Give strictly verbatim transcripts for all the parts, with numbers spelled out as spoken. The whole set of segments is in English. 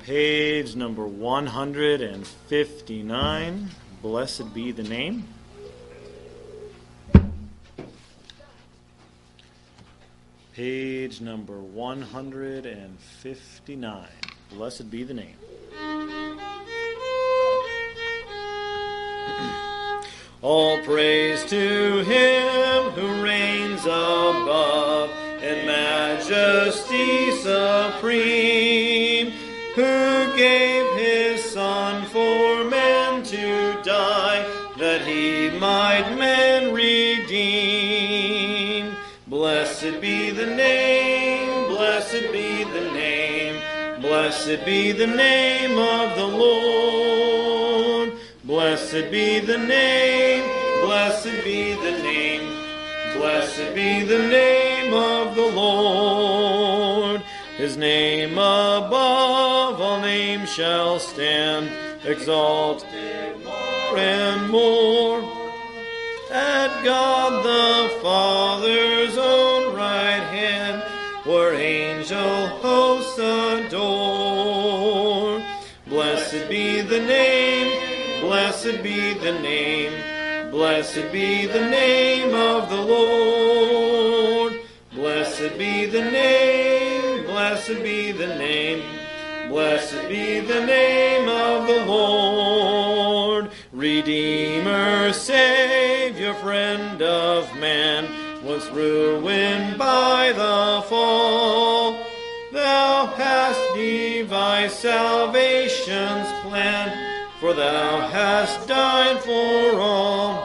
Page number one hundred fifty-nine. Blessed be the name. Page number one hundred fifty-nine. Blessed be the name. All praise to him who reigns above in majesty supreme, who gave his Son for men to die, that he might men redeem. Blessed be the name, blessed be the name, blessed be the name of the Lord. Blessed be the name, blessed be the name, blessed be the name of the Lord. His name above all names shall stand, exalted more and more. At God the Father's own right hand, where angel hosts adore. Blessed be the name, blessed be the name, blessed be the name of the Lord. Blessed be the name, blessed be the name, blessed be the name of the Lord. Redeemer, Savior, friend of man, once ruined by the fall, thou hast devised salvation's plan, for thou hast died for all.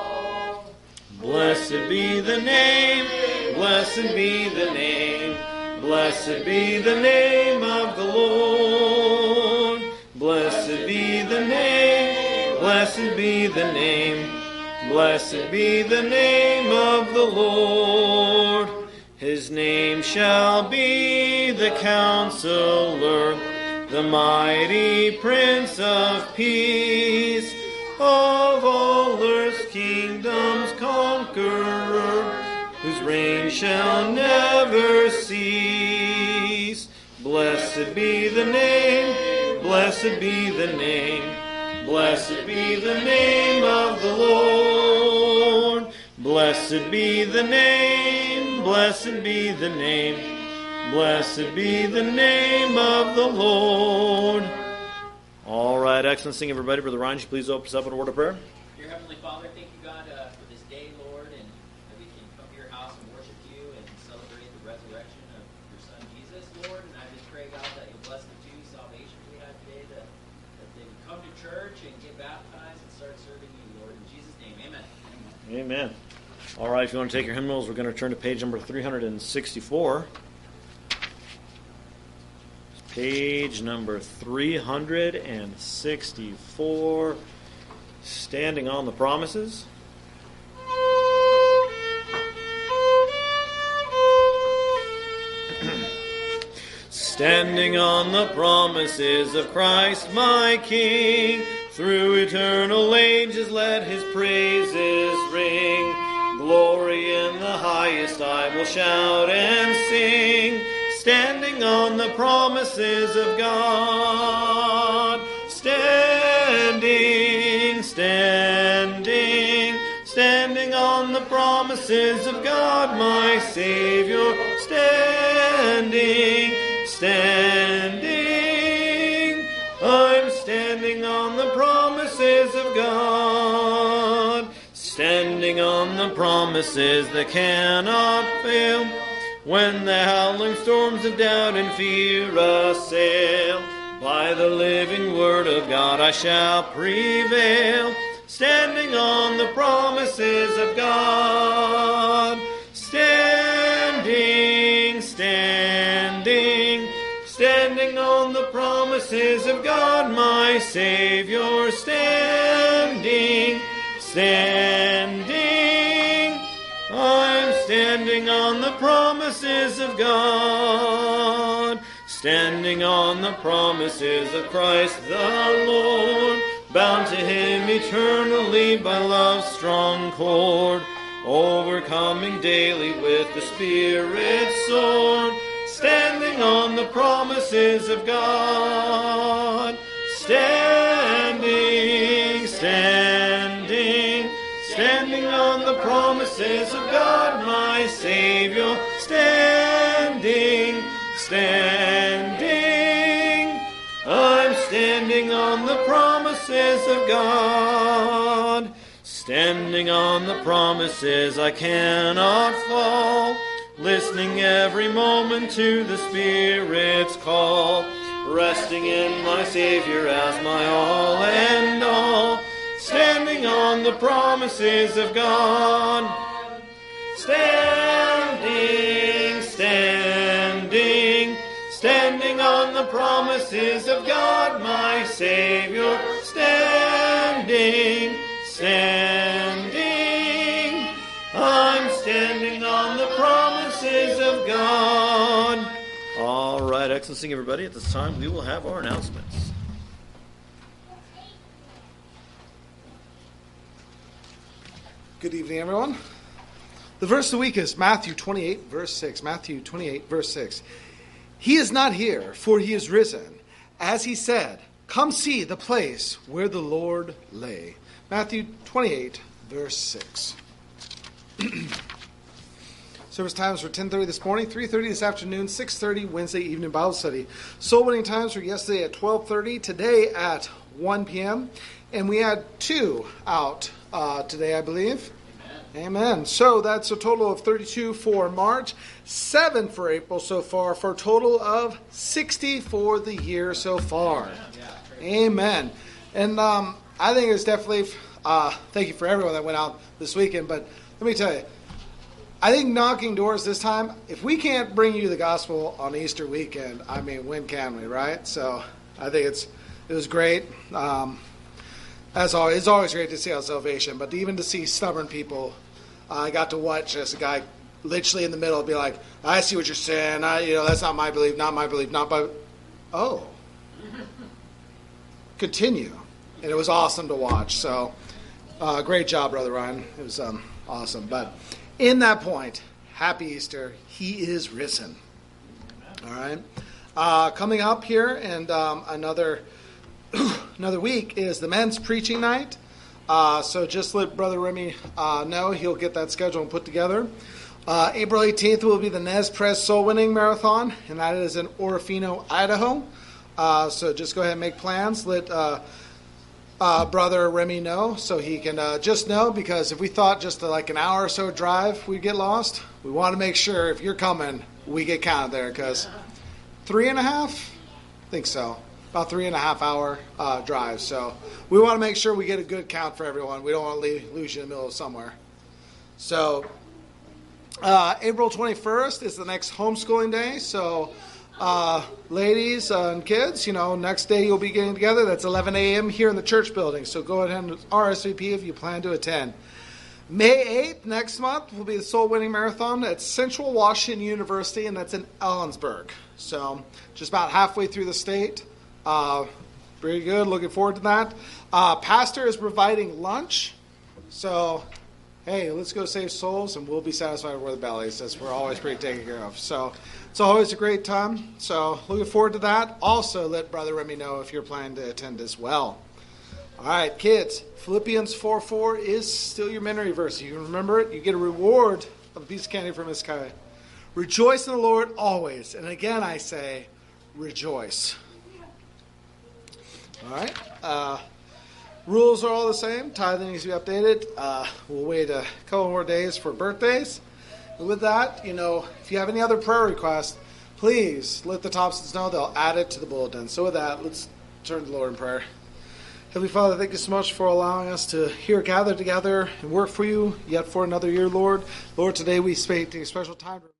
Blessed be the name, blessed be the name, blessed be the name of the Lord. Blessed be the name, blessed be the name, blessed be the name of the Lord. His name shall be the Counselor, the mighty Prince of Peace, of all earth's kingdoms conqueror, whose reign shall never cease. Blessed be the name, blessed be the name, blessed be the name of the Lord. Blessed be the name, blessed be the name, blessed be the name of the Lord. All right, excellent singing, everybody. Brother Ryan, please open us up in a word of prayer. Dear Heavenly Father, thank you, God, uh, for this day, Lord, and that we can come to your house and worship you and celebrate the resurrection of your Son, Jesus, Lord. And I just pray, God, that you'll bless the two salvations we had today, that, that they would come to church and get baptized and start serving you, Lord. In Jesus' name, amen. Amen. All right, if you want to take your hymnals, we're going to turn to page number three hundred sixty-four. Page number three hundred sixty-four, Standing on the Promises. Standing on the promises of Christ my King, through eternal ages let his praises ring. Glory in the highest I will shout and sing, standing on the promises of God. Standing, standing, standing on the promises of God, my Savior. Standing, standing, I'm standing on the promises of God. Standing on the promises that cannot fail, when the howling storms of doubt and fear assail, by the living word of God I shall prevail. Standing on the promises of God. Standing, standing, standing on the promises of God, my Savior. Standing, standing, I'm standing on the promises of God. Standing on the promises of Christ the Lord, bound to him eternally by love's strong cord, overcoming daily with the Spirit's sword, standing on the promises of God. promises of God, my Savior, standing, standing. I'm standing on the promises of God. Standing on the promises, I cannot fall. Listening every moment to the Spirit's call. Resting in my Savior as my all and all. Standing on the promises of God. Standing, standing, standing on the promises of God, my Savior. Standing, standing, I'm standing on the promises of God. All right, excellent singing, everybody. At this time, we will have our announcements. Good evening, everyone. The verse of the week is Matthew twenty-eight, verse six. Matthew twenty-eight, verse six. He is not here, for he is risen. As he said, come see the place where the Lord lay. Matthew twenty-eight, verse six. Service times for ten thirty this morning, three thirty this afternoon, six thirty Wednesday evening Bible study. Soul winning times were yesterday at twelve thirty, today at one p.m. And we had two out uh, today, I believe. Amen. So that's a total of thirty-two for March, seven for April so far, for a total of sixty for the year so far. Amen. And um, I think it's definitely, uh, thank you for everyone that went out this weekend, but let me tell you, I think knocking doors this time, if we can't bring you the gospel on Easter weekend, I mean, when can we, right? So I think it's it was great. Um, as always, it's always great to see our salvation, but even to see stubborn people, uh, I got to watch as a guy literally in the middle be like, I see what you're saying. I, you know, that's not my belief, not my belief, not my. Oh, continue, and it was awesome to watch. So, uh, great job, Brother Ryan. It was um, awesome. But in that point, happy Easter. He is risen. All right. Uh, coming up here, and um, another another week is the men's preaching night. Uh, so just let Brother Remy uh, know. He'll get that schedule and put together. Uh, April eighteenth will be the Nez Perce Soul Winning Marathon, and that is in Orofino, Idaho. Uh, so just go ahead and make plans. Let uh, uh, Brother Remy know so he can uh, just know, because if we thought just a, like an hour or so drive we'd get lost, we want to make sure if you're coming, we get counted there, because three and a half? I think so. About three and a half hour uh, drive. So we want to make sure we get a good count for everyone. We don't want to leave, lose you in the middle of somewhere. So uh, April twenty-first is the next homeschooling day. So uh, ladies uh, and kids, you know, next day you'll be getting together. That's eleven a.m. here in the church building. So go ahead and R S V P if you plan to attend. May eighth, next month, will be the Soul Winning Marathon at Central Washington University, and that's in Ellensburg. So just about halfway through the state. Uh, pretty good. Looking forward to that. Uh, pastor is providing lunch. So, hey, let's go save souls, and we'll be satisfied with the bellies, as we're always pretty taken care of. So it's always a great time. So looking forward to that. Also, let Brother Remy know if you're planning to attend as well. All right, kids, Philippians four four is still your memory verse. You can remember it. You get a reward of a piece of candy from Miss Kai. Rejoice in the Lord always. And again, I say, rejoice. All right. Uh, rules are all the same. Tithing needs to be updated. Uh, we'll wait a couple more days for birthdays. And with that, you know, if you have any other prayer requests, please let the Thompsons know. They'll add it to the bulletin. So with that, let's turn to the Lord in prayer. Heavenly Father, thank you so much for allowing us to here gather together and work for you yet for another year, Lord. Lord, today we take a special time to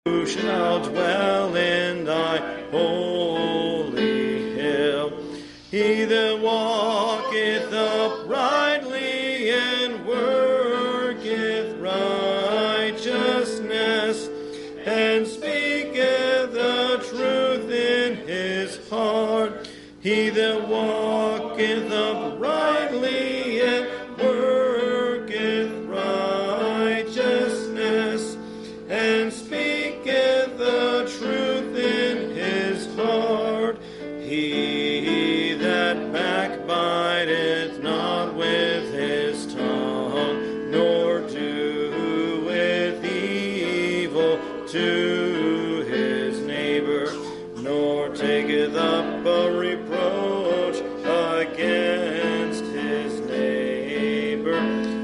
Who shall dwell in thy holy hill? He that walketh uprightly and worketh righteousness, and speaketh the truth in his heart. He that walketh uprightly and worketh righteousness, and speaketh the truth in his heart. He that backbiteth not with his tongue, nor doeth evil to his neighbor, nor taketh up a reproach against his neighbor,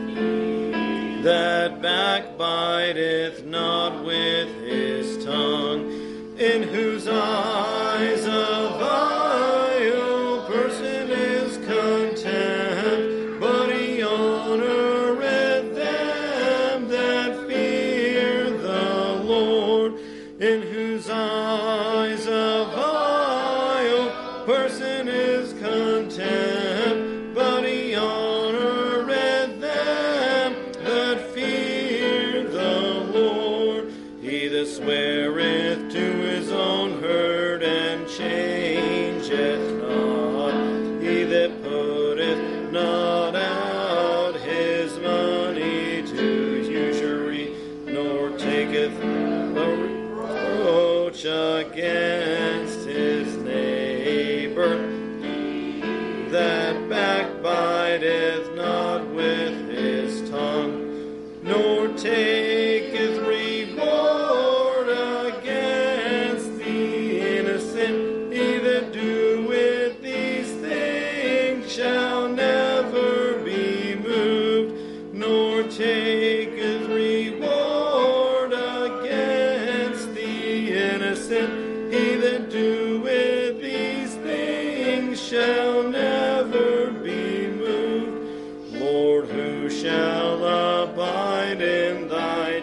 that backbiteth not with his tongue, in whose eyes a vile person is contempt, but he honoreth them that fear the Lord, in whose eyes a vile person is contempt, but he honoreth them that fear the Lord. He that sweareth to his own hurt and changeth not, he that putteth not out his money to usury, nor taketh a reproach against his neighbor, that backbiteth not with his tongue, nor taketh reward against the innocent. He that doeth these things shall never be moved, nor taketh reward against the innocent. He that doeth these things shall never be moved. Lord, who shall abide in thy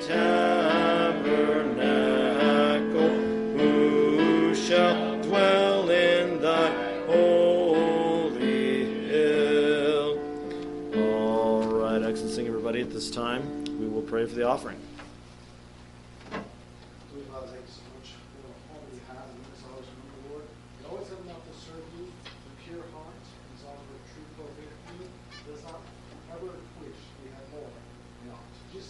tabernacle? Who shall dwell in thy holy hill? All right, excellent sing, everybody. At this time, we will pray for the offering. Heavenly Father, thank you so much for all that you have. And let us always remember, Lord, we always have enough to serve you with pure heart and desire for true fulfillment from you. Let us not ever wish we had more than ought. Just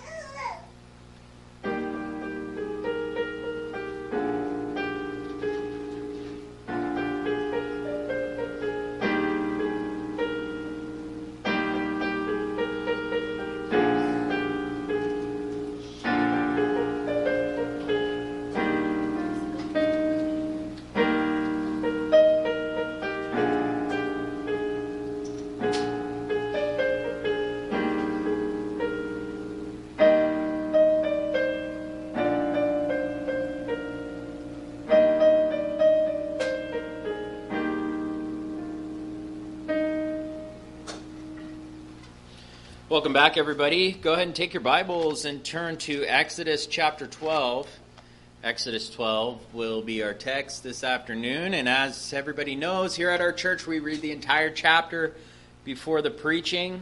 Welcome back, everybody. Go ahead and take your Bibles and turn to Exodus chapter twelve. Exodus twelve will be our text this afternoon. And as everybody knows, here at our church, we read the entire chapter before the preaching.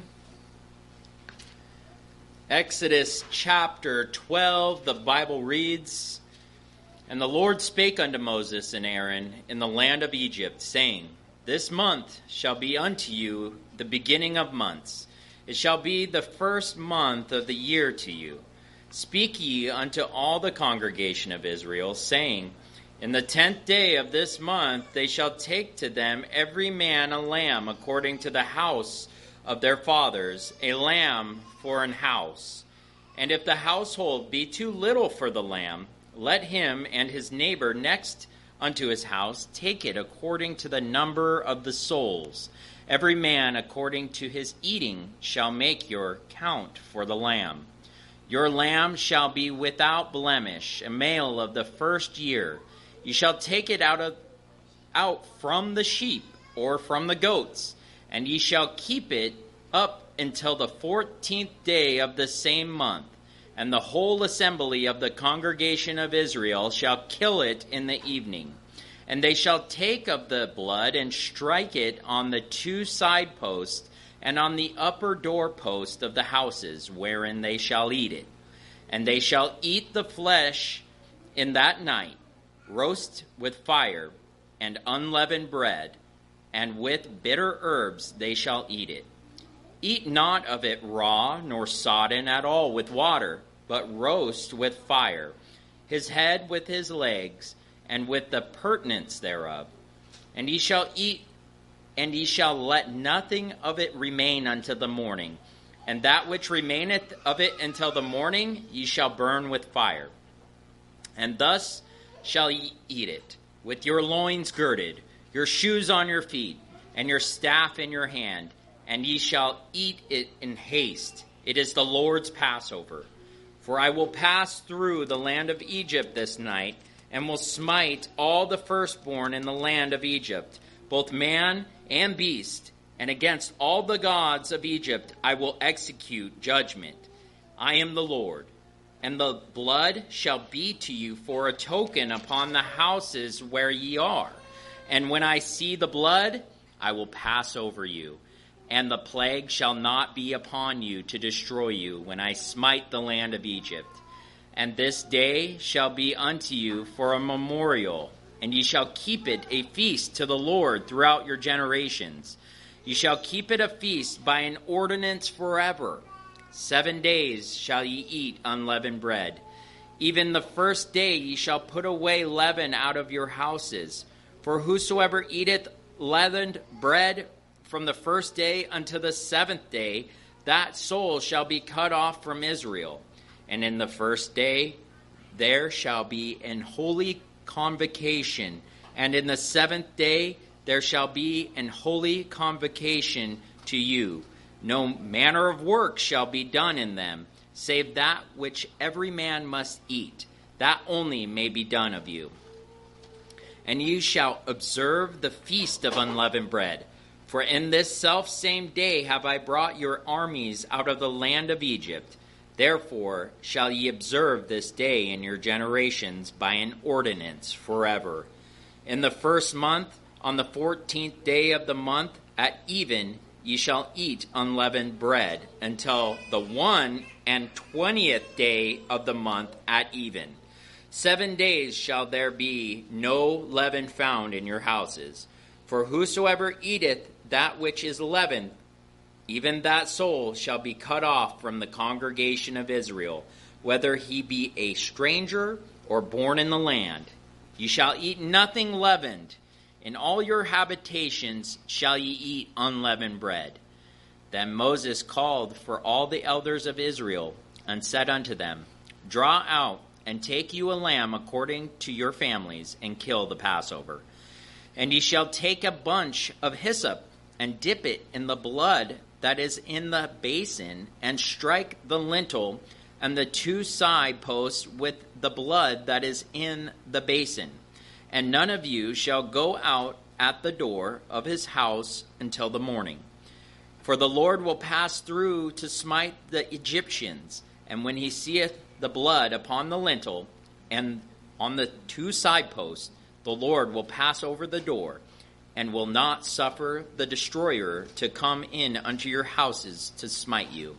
Exodus chapter twelve, the Bible reads, "And the Lord spake unto Moses and Aaron in the land of Egypt, saying, This month shall be unto you the beginning of months. It shall be the first month of the year to you. Speak ye unto all the congregation of Israel, saying, In the tenth day of this month they shall take to them every man a lamb according to the house of their fathers, a lamb for an house. And if the household be too little for the lamb, let him and his neighbor next unto his house take it according to the number of the souls. Every man according to his eating shall make your count for the lamb. Your lamb shall be without blemish, a male of the first year. You shall take it out of out from the sheep or from the goats, and ye shall keep it up until the fourteenth day of the same month. and the whole assembly of the congregation of Israel shall kill it in the evening. And they shall take of the blood and strike it on the two side posts and on the upper door post of the houses wherein they shall eat it. And they shall eat the flesh in that night, roast with fire and unleavened bread, and with bitter herbs they shall eat it. Eat not of it raw, nor sodden at all with water, but roast with fire, his head with his legs, and with the purtenance thereof. And ye shall eat, and ye shall let nothing of it remain until the morning. And that which remaineth of it until the morning ye shall burn with fire. And thus shall ye eat it, with your loins girded, your shoes on your feet, and your staff in your hand, and ye shall eat it in haste. It is the Lord's Passover. For I will pass through the land of Egypt this night, and will smite all the firstborn in the land of Egypt, both man and beast, and against all the gods of Egypt I will execute judgment. I am the Lord. And the blood shall be to you for a token upon the houses where ye are. And when I see the blood, I will pass over you. And the plague shall not be upon you to destroy you when I smite the land of Egypt. And this day shall be unto you for a memorial, and ye shall keep it a feast to the Lord throughout your generations. Ye shall keep it a feast by an ordinance forever. Seven days shall ye eat unleavened bread. Even the first day ye shall put away leaven out of your houses. For whosoever eateth leavened bread from the first day unto the seventh day, that soul shall be cut off from Israel. And in the first day there shall be an holy convocation, and in the seventh day there shall be an holy convocation to you. No manner of work shall be done in them, save that which every man must eat. That only may be done of you. And you shall observe the feast of unleavened bread. For in this selfsame day have I brought your armies out of the land of Egypt. Therefore shall ye observe this day in your generations by an ordinance forever. In the first month, on the fourteenth day of the month, at even, ye shall eat unleavened bread until the one and twentieth day of the month at even. Seven days shall there be no leaven found in your houses. For whosoever eateth that which is leavened, even that soul shall be cut off from the congregation of Israel, whether he be a stranger or born in the land. Ye shall eat nothing leavened. In all your habitations shall ye eat unleavened bread. Then Moses called for all the elders of Israel, and said unto them, Draw out, and take you a lamb according to your families, and kill the Passover. And ye shall take a bunch of hyssop, and dip it in the blood that is in the basin, and strike the lintel and the two side posts with the blood that is in the basin. And none of you shall go out at the door of his house until the morning. For the Lord will pass through to smite the Egyptians, and when he seeth the blood upon the lintel and on the two side posts, the Lord will pass over the door, and will not suffer the destroyer to come in unto your houses to smite you.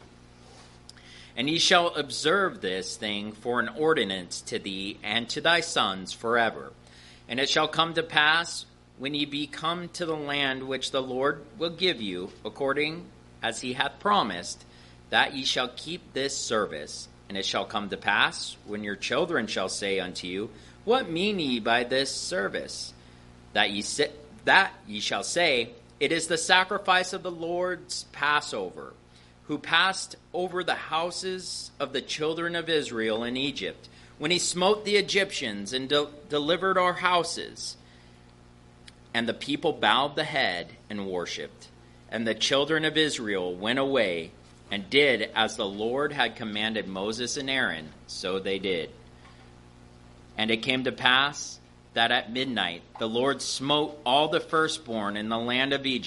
And ye shall observe this thing for an ordinance to thee and to thy sons forever. And it shall come to pass, when ye be come to the land which the Lord will give you, according as he hath promised, that ye shall keep this service. And it shall come to pass, when your children shall say unto you, What mean ye by this service? That ye sit That ye shall say, It is the sacrifice of the Lord's Passover, who passed over the houses of the children of Israel in Egypt, when he smote the Egyptians and de- delivered our houses. And the people bowed the head and worshipped. And the children of Israel went away and did as the Lord had commanded Moses and Aaron, so they did. And it came to pass that at midnight the Lord smote all the firstborn in the land of Egypt,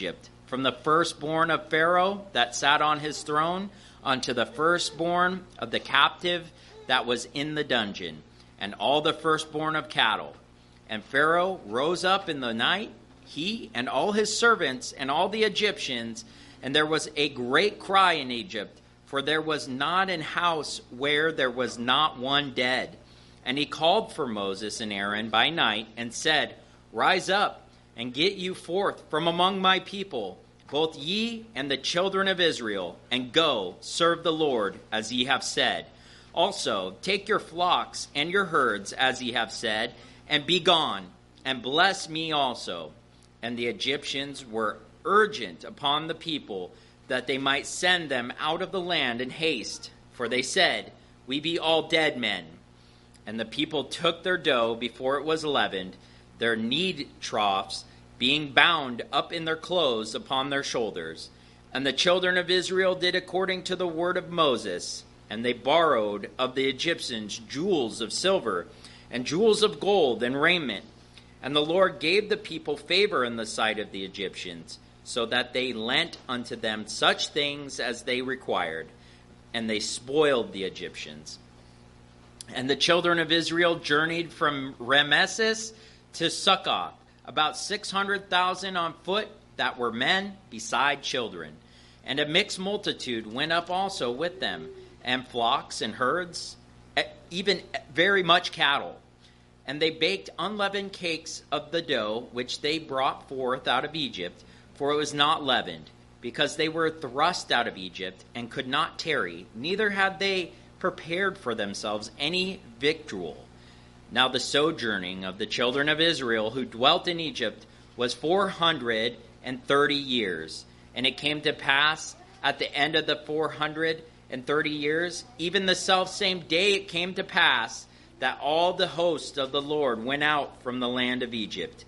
from the firstborn of Pharaoh that sat on his throne unto the firstborn of the captive that was in the dungeon, and all the firstborn of cattle. And Pharaoh rose up in the night, he and all his servants and all the Egyptians, and there was a great cry in Egypt, for there was not an house where there was not one dead. And he called for Moses and Aaron by night, and said, Rise up, and get you forth from among my people, both ye and the children of Israel, and go, serve the Lord, as ye have said. Also, take your flocks and your herds, as ye have said, and be gone, and bless me also. And the Egyptians were urgent upon the people, that they might send them out of the land in haste. For they said, We be all dead men. And the people took their dough before it was leavened, their knead troughs being bound up in their clothes upon their shoulders. And the children of Israel did according to the word of Moses, and they borrowed of the Egyptians jewels of silver, and jewels of gold, and raiment. And the Lord gave the people favor in the sight of the Egyptians, so that they lent unto them such things as they required, and they spoiled the Egyptians. And the children of Israel journeyed from Rameses to Succoth, about six hundred thousand on foot, that were men, beside children. And a mixed multitude went up also with them, and flocks and herds, even very much cattle. And they baked unleavened cakes of the dough, which they brought forth out of Egypt, for it was not leavened, because they were thrust out of Egypt, and could not tarry, neither had they prepared for themselves any victual. Now the sojourning of the children of Israel who dwelt in Egypt was four hundred and thirty years. And it came to pass at the end of the four hundred and thirty years, even the selfsame day it came to pass, that all the host of the Lord went out from the land of Egypt.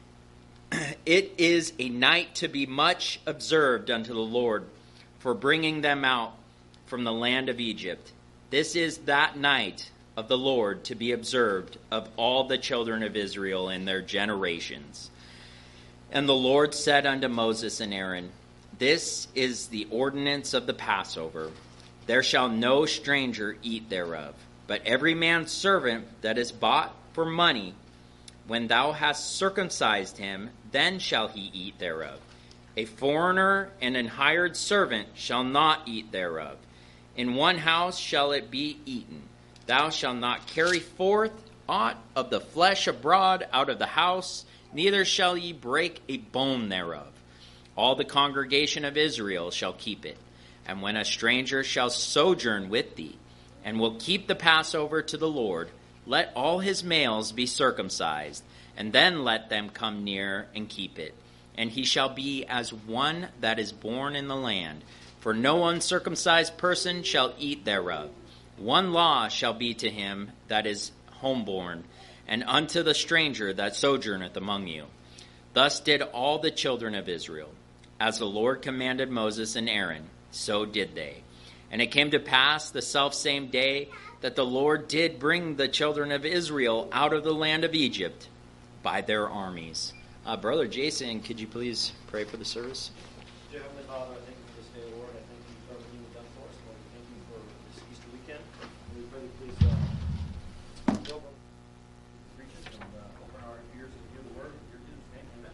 It is a night to be much observed unto the Lord, for bringing them out from the land of Egypt. This is that night of the Lord to be observed of all the children of Israel in their generations. And the Lord said unto Moses and Aaron, This is the ordinance of the Passover. There shall no stranger eat thereof, but every man's servant that is bought for money, when thou hast circumcised him, then shall he eat thereof. A foreigner and an hired servant shall not eat thereof. In one house shall it be eaten. Thou shalt not carry forth aught of the flesh abroad out of the house, neither shall ye break a bone thereof. All the congregation of Israel shall keep it. And when a stranger shall sojourn with thee, and will keep the Passover to the Lord, let all his males be circumcised, and then let them come near and keep it. And he shall be as one that is born in the land, for no uncircumcised person shall eat thereof. One law shall be to him that is homeborn, and unto the stranger that sojourneth among you. Thus did all the children of Israel. As the Lord commanded Moses and Aaron, so did they. And it came to pass the selfsame day that the Lord did bring the children of Israel out of the land of Egypt by their armies. Uh, Brother Jason, could you please pray for the service? Dear Heavenly Father, I thank you for this day, Lord. I thank you for everything you've done for us, Lord. We thank you for this Easter weekend. We pray that please uh, build up, reach us, and uh, open our ears to hear the word. In your Jesus' name, amen.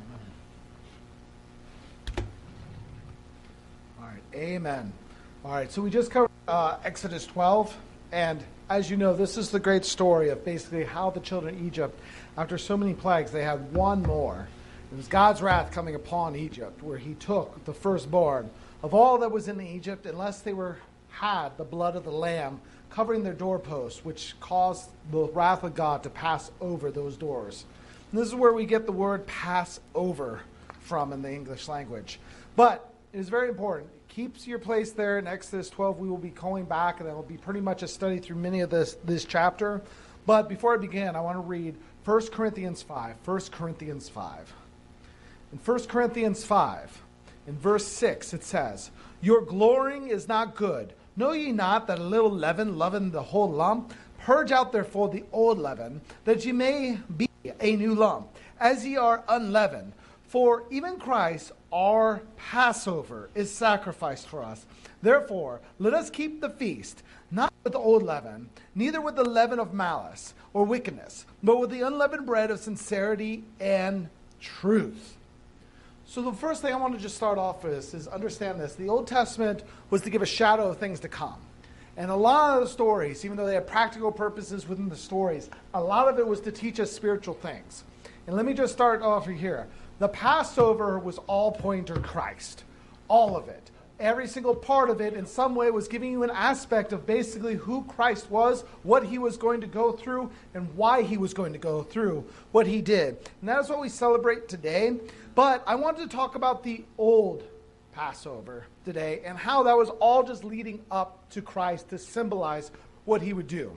All right, amen. All right, so we just covered uh, Exodus twelve, and as you know, this is the great story of basically how the children of Egypt, after so many plagues, they had one more. It was God's wrath coming upon Egypt, where he took the firstborn of all that was in Egypt, unless they were had the blood of the lamb covering their doorposts, which caused the wrath of God to pass over those doors. And this is where we get the word pass over from in the English language. But it is very important. Keeps your place there in Exodus twelve. We will be going back, and it will be pretty much a study through many of this, this chapter. But before I begin, I want to read First Corinthians five. First Corinthians five. In First Corinthians five, in verse six, it says, Your glorying is not good. Know ye not that a little leaven leaveneth the whole lump? Purge out therefore the old leaven, that ye may be a new lump, as ye are unleavened. For even Christ, our Passover, is sacrificed for us. Therefore, let us keep the feast, not with the old leaven, neither with the leaven of malice or wickedness, but with the unleavened bread of sincerity and truth. So the first thing I want to just start off with is understand this. The Old Testament was to give a shadow of things to come. And a lot of the stories, even though they had practical purposes within the stories, a lot of it was to teach us spiritual things. And let me just start off here. The Passover was all pointing to Christ. All of it. Every single part of it in some way was giving you an aspect of basically who Christ was, what he was going to go through, and why he was going to go through what he did. And that is what we celebrate today. But I wanted to talk about the old Passover today and how that was all just leading up to Christ to symbolize what he would do.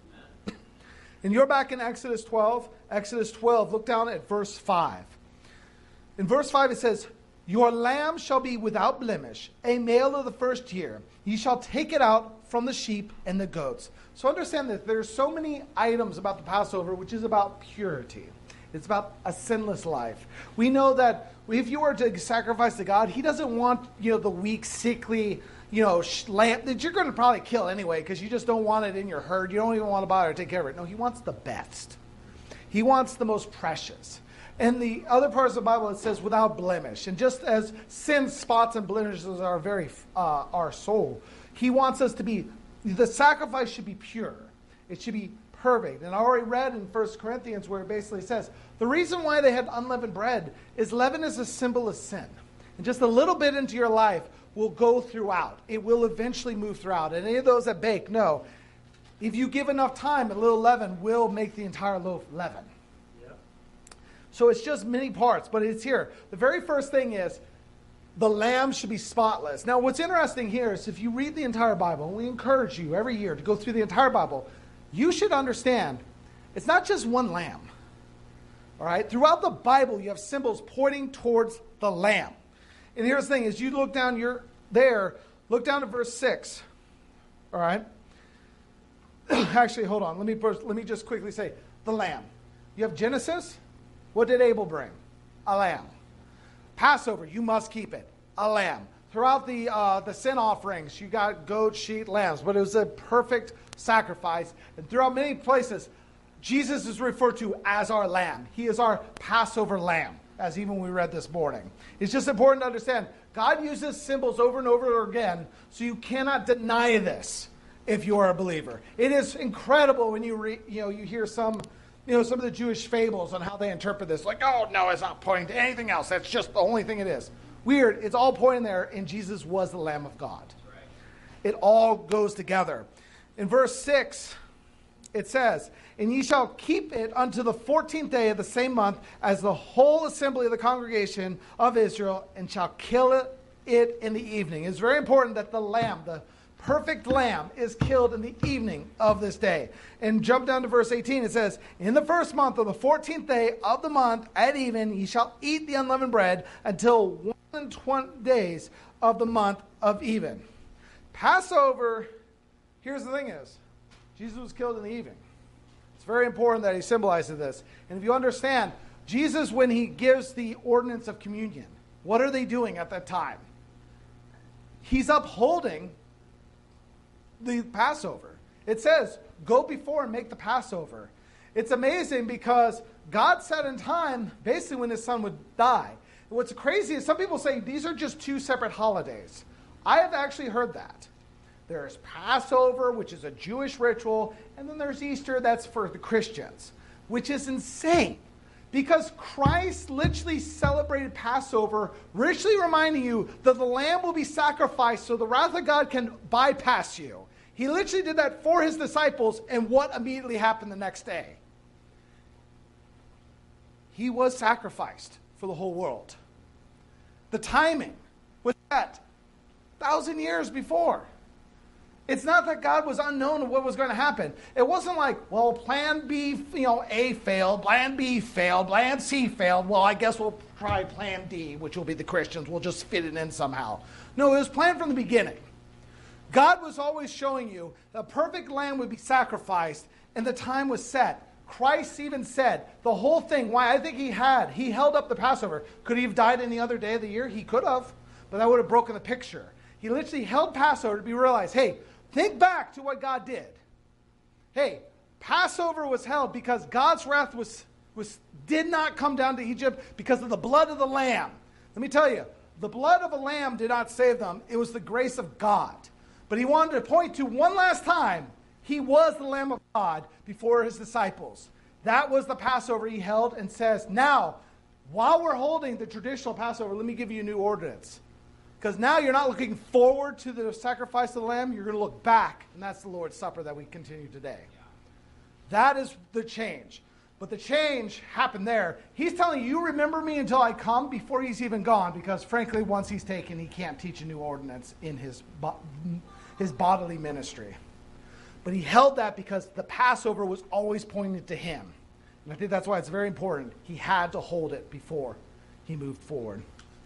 And you're back in Exodus twelve. Exodus twelve, look down at verse five. In verse five it says, your lamb shall be without blemish, a male of the first year. Ye shall take it out from the sheep and the goats. So understand that there's so many items about the Passover, which is about purity. It's about a sinless life. We know that if you were to sacrifice to God, he doesn't want, you know, the weak, sickly, you know, lamb that you're going to probably kill anyway because you just don't want it in your herd. You don't even want to bother to take care of it. No, he wants the best. He wants the most precious. And the other parts of the Bible, it says without blemish. And just as sin, spots, and blemishes are very uh, our soul, he wants us to be, the sacrifice should be pure. It should be perfect. And I already read in First Corinthians where it basically says, the reason why they had unleavened bread is leaven is a symbol of sin. And just a little bit into your life will go throughout. It will eventually move throughout. And any of those that bake know, if you give enough time, a little leaven will make the entire loaf leaven. So it's just many parts, but it's here. The very first thing is the lamb should be spotless. Now, what's interesting here is if you read the entire Bible, and we encourage you every year to go through the entire Bible, you should understand it's not just one lamb. All right? Throughout the Bible, you have symbols pointing towards the lamb. And here's the thing, as you look down, you're there, look down at verse six. All right? Actually, hold on. Let me, let me just quickly say, the lamb. You have Genesis. What did Abel bring? A lamb. Passover, you must keep it. A lamb. Throughout the uh, the sin offerings, you got goats, sheep, lambs. But it was a perfect sacrifice. And throughout many places, Jesus is referred to as our lamb. He is our Passover lamb, as even we read this morning. It's just important to understand, God uses symbols over and over again, so you cannot deny this if you are a believer. It is incredible when you re, you know you hear some... You know, some of the Jewish fables on how they interpret this. Like, oh, no, it's not pointing to anything else. That's just the only thing it is. Weird. It's all pointing there, and Jesus was the Lamb of God. Right. It all goes together. In verse six, it says, and ye shall keep it unto the fourteenth day of the same month as the whole assembly of the congregation of Israel, and shall kill it, it in the evening. It's very important that the lamb, the perfect lamb, is killed in the evening of this day. And jump down to verse eighteen. It says, in the first month of the fourteenth day of the month at even, ye shall eat the unleavened bread until one and twenty days of the month of even. Passover, here's the thing is, Jesus was killed in the evening. It's very important that he symbolizes this. And if you understand, Jesus, when he gives the ordinance of communion, what are they doing at that time? He's upholding the Passover. It says, go before and make the Passover. It's amazing because God set in time basically when his son would die. What's crazy is some people say these are just two separate holidays. I have actually heard that. There's Passover, which is a Jewish ritual, and then there's Easter, that's for the Christians, which is insane. Because Christ literally celebrated Passover, richly reminding you that the lamb will be sacrificed so the wrath of God can bypass you. He literally did that for his disciples, and what immediately happened the next day? He was sacrificed for the whole world. The timing was set a thousand years before. It's not that God was unknown of what was going to happen. It wasn't like, well, plan B, you know, A failed, plan B failed, plan C failed. Well, I guess we'll try plan D, which will be the Christians. We'll just fit it in somehow. No, it was planned from the beginning. God was always showing you the perfect lamb would be sacrificed, and the time was set. Christ even said the whole thing, why I think he had, he held up the Passover. Could he have died any other day of the year? He could have, but that would have broken the picture. He literally held Passover to be realized, hey, think back to what God did. Hey, Passover was held because God's wrath was, was did not come down to Egypt because of the blood of the lamb. Let me tell you, the blood of a lamb did not save them. It was the grace of God. But he wanted to point to one last time, he was the Lamb of God before his disciples. That was the Passover he held and says, now, while we're holding the traditional Passover, let me give you a new ordinance. Because now you're not looking forward to the sacrifice of the lamb, you're going to look back, and that's the Lord's Supper that we continue today. That is the change. But the change happened there. He's telling you, you remember me until I come, before he's even gone, because frankly, once he's taken, he can't teach a new ordinance in his, bo- his bodily ministry. But he held that because the Passover was always pointed to him. And I think that's why it's very important. He had to hold it before he moved forward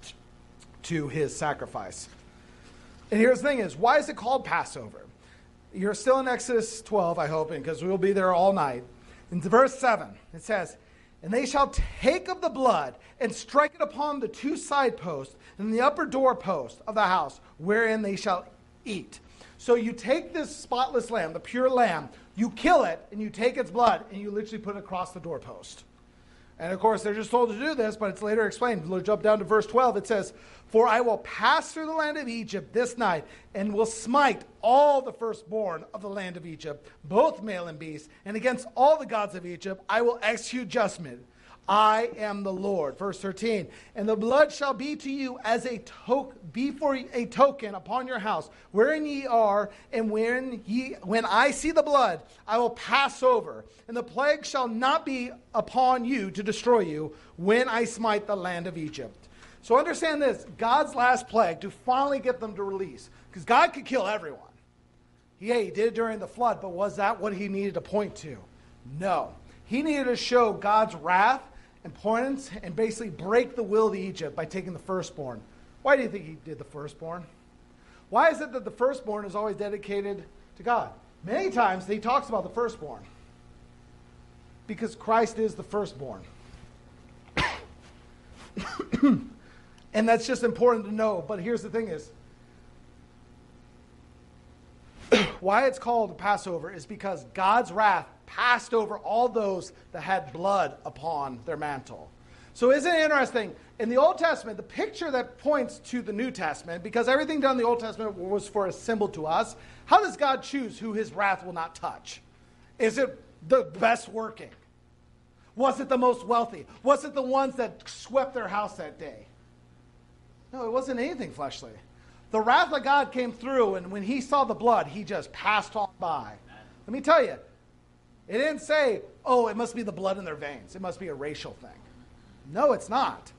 to his sacrifice. And here's the thing is, why is it called Passover? You're still in Exodus twelve, I hope, because we'll be there all night. In verse seven, it says, and they shall take of the blood and strike it upon the two side posts and the upper door post of the house, wherein they shall eat. So you take this spotless lamb, the pure lamb, you kill it, and you take its blood, and you literally put it across the doorpost. And of course, they're just told to do this, but it's later explained. We'll jump down to verse twelve. It says, for I will pass through the land of Egypt this night, and will smite all the firstborn of the land of Egypt, both male and beast, and against all the gods of Egypt I will execute judgment. I am the Lord. Verse thirteen, and the blood shall be to you as a token, be for a token upon your house, wherein ye are, and when ye, when I see the blood, I will pass over, and the plague shall not be upon you to destroy you, when I smite the land of Egypt. So understand this, God's last plague to finally get them to release, because God could kill everyone. Yeah, he did it during the flood, but was that what he needed to point to? No. He needed to show God's wrath and point and basically break the will of Egypt by taking the firstborn. Why do you think he did the firstborn? Why is it that the firstborn is always dedicated to God? Many times he talks about the firstborn. Because Christ is the firstborn. And that's just important to know. But here's the thing is, why it's called Passover is because God's wrath passed over all those that had blood upon their mantle. So isn't it interesting? In the Old Testament, the picture that points to the New Testament, because everything done in the Old Testament was for a symbol to us, how does God choose who his wrath will not touch? Is it the best working? Was it the most wealthy? Was it the ones that swept their house that day? No, it wasn't anything fleshly. The wrath of God came through, and when he saw the blood, he just passed on by. Let me tell you, it didn't say, oh, it must be the blood in their veins. It must be a racial thing. No, it's not.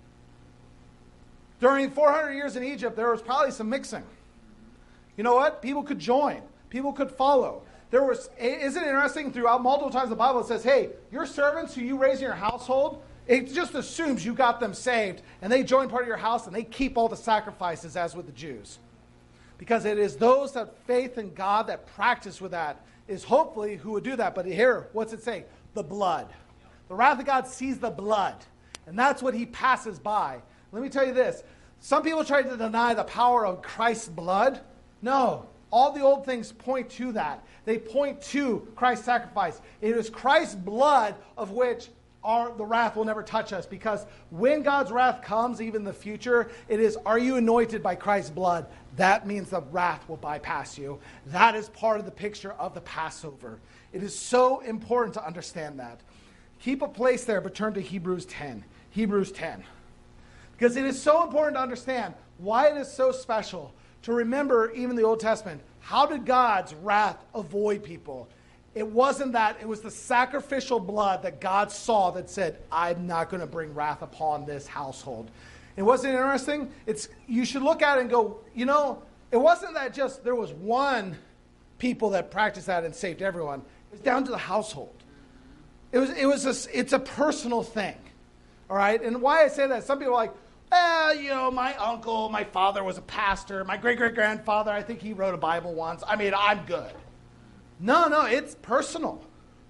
During four hundred years in Egypt, there was probably some mixing. You know what? People could join. People could follow. There was, isn't it interesting, throughout multiple times in the Bible, it says, hey, your servants who you raise in your household, it just assumes you got them saved, and they join part of your house, and they keep all the sacrifices, as with the Jews. Because it is those that faith in God that practice with that is hopefully who would do that. But here, what's it say? The blood. The wrath of God sees the blood, and that's what he passes by. Let me tell you this. Some people try to deny the power of Christ's blood. No. All the old things point to that. They point to Christ's sacrifice. It is Christ's blood of which our, the wrath will never touch us. Because when God's wrath comes, even in the future, it is, are you anointed by Christ's blood? That means the wrath will bypass you. That is part of the picture of the Passover. It is so important to understand that. Keep a place there, but turn to Hebrews ten. Hebrews ten. Because it is so important to understand why it is so special to remember, even the Old Testament, how did God's wrath avoid people? It wasn't that. It was the sacrificial blood that God saw that said, I'm not going to bring wrath upon this household. It wasn't interesting. It's, you should look at it and go, you know, it wasn't that just there was one people that practiced that and saved everyone. It was down to the household. It was, it was a, it's a personal thing. All right? And why I say that, some people are like, well, you know, my uncle, my father was a pastor. My great-great-grandfather, I think he wrote a Bible once. I mean, I'm good. No, no, it's personal.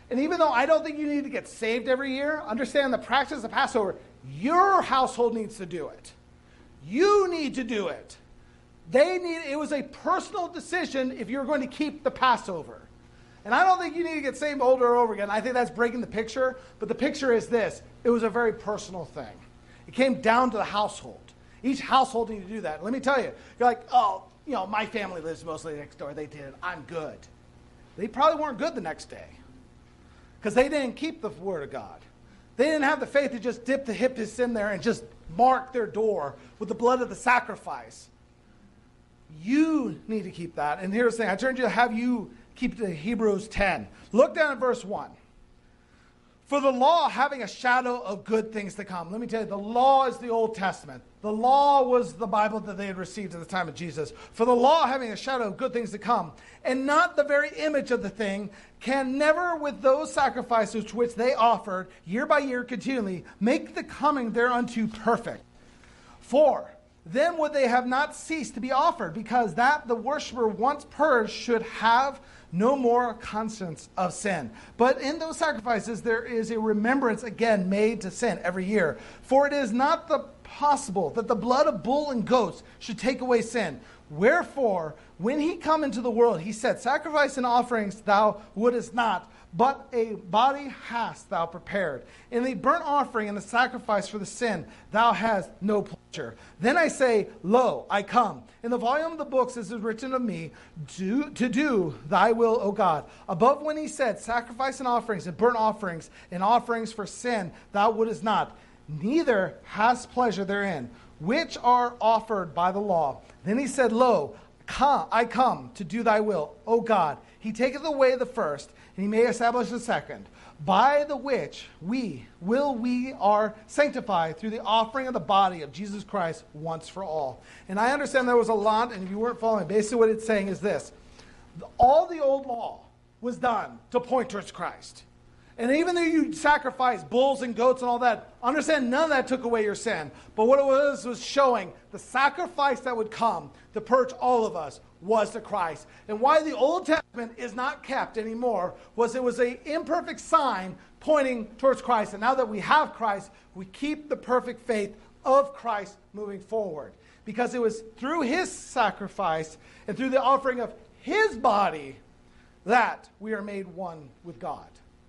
And even though I don't think you need to get saved every year, understand the practice of Passover, your household needs to do it. You need to do it. They need, it was a personal decision if you're going to keep the Passover. And I don't think you need to get saved over and over again. I think that's breaking the picture. But the picture is this. It was a very personal thing. It came down to the household. Each household needed to do that. Let me tell you, you're like, oh, you know, my family lives mostly next door. They did. I'm good. They probably weren't good the next day because they didn't keep the word of God. They didn't have the faith to just dip the hippus in there and just mark their door with the blood of the sacrifice. You need to keep that. And here's the thing. I turned you to have you keep the Hebrews ten. Look down at verse one. For the law having a shadow of good things to come. Let me tell you, the law is the Old Testament. The law was the Bible that they had received at the time of Jesus. For the law having a shadow of good things to come, and not the very image of the thing, can never with those sacrifices which they offered year by year continually make the coming thereunto perfect. For then would they have not ceased to be offered, because that the worshiper once purged should have no more conscience of sin. But in those sacrifices there is a remembrance again made to sin every year. For it is not the possible that the blood of bull and goats should take away sin. Wherefore, when he come into the world, he said, sacrifice and offerings thou wouldest not, but a body hast thou prepared. In the burnt offering and the sacrifice for the sin, thou hast no pleasure. Then I say, lo, I come. In the volume of the books this is written of me, do, to do thy will, O God. Above when he said, sacrifice and offerings and burnt offerings and offerings for sin, thou wouldest not, neither hast pleasure therein, which are offered by the law. Then he said, lo, come, I come to do thy will, O God. He taketh away the first, and he may establish the second, by the which we will we are sanctified through the offering of the body of Jesus Christ once for all. And I understand there was a lot, and if you weren't following, basically what it's saying is this. All the old law was done to point towards Christ. And even though you sacrifice bulls and goats and all that, understand none of that took away your sin. But what it was was showing the sacrifice that would come to purge all of us was to Christ. And why the Old Testament is not kept anymore was it was an imperfect sign pointing towards Christ. And now that we have Christ, we keep the perfect faith of Christ moving forward. Because it was through his sacrifice and through the offering of his body that we are made one with God.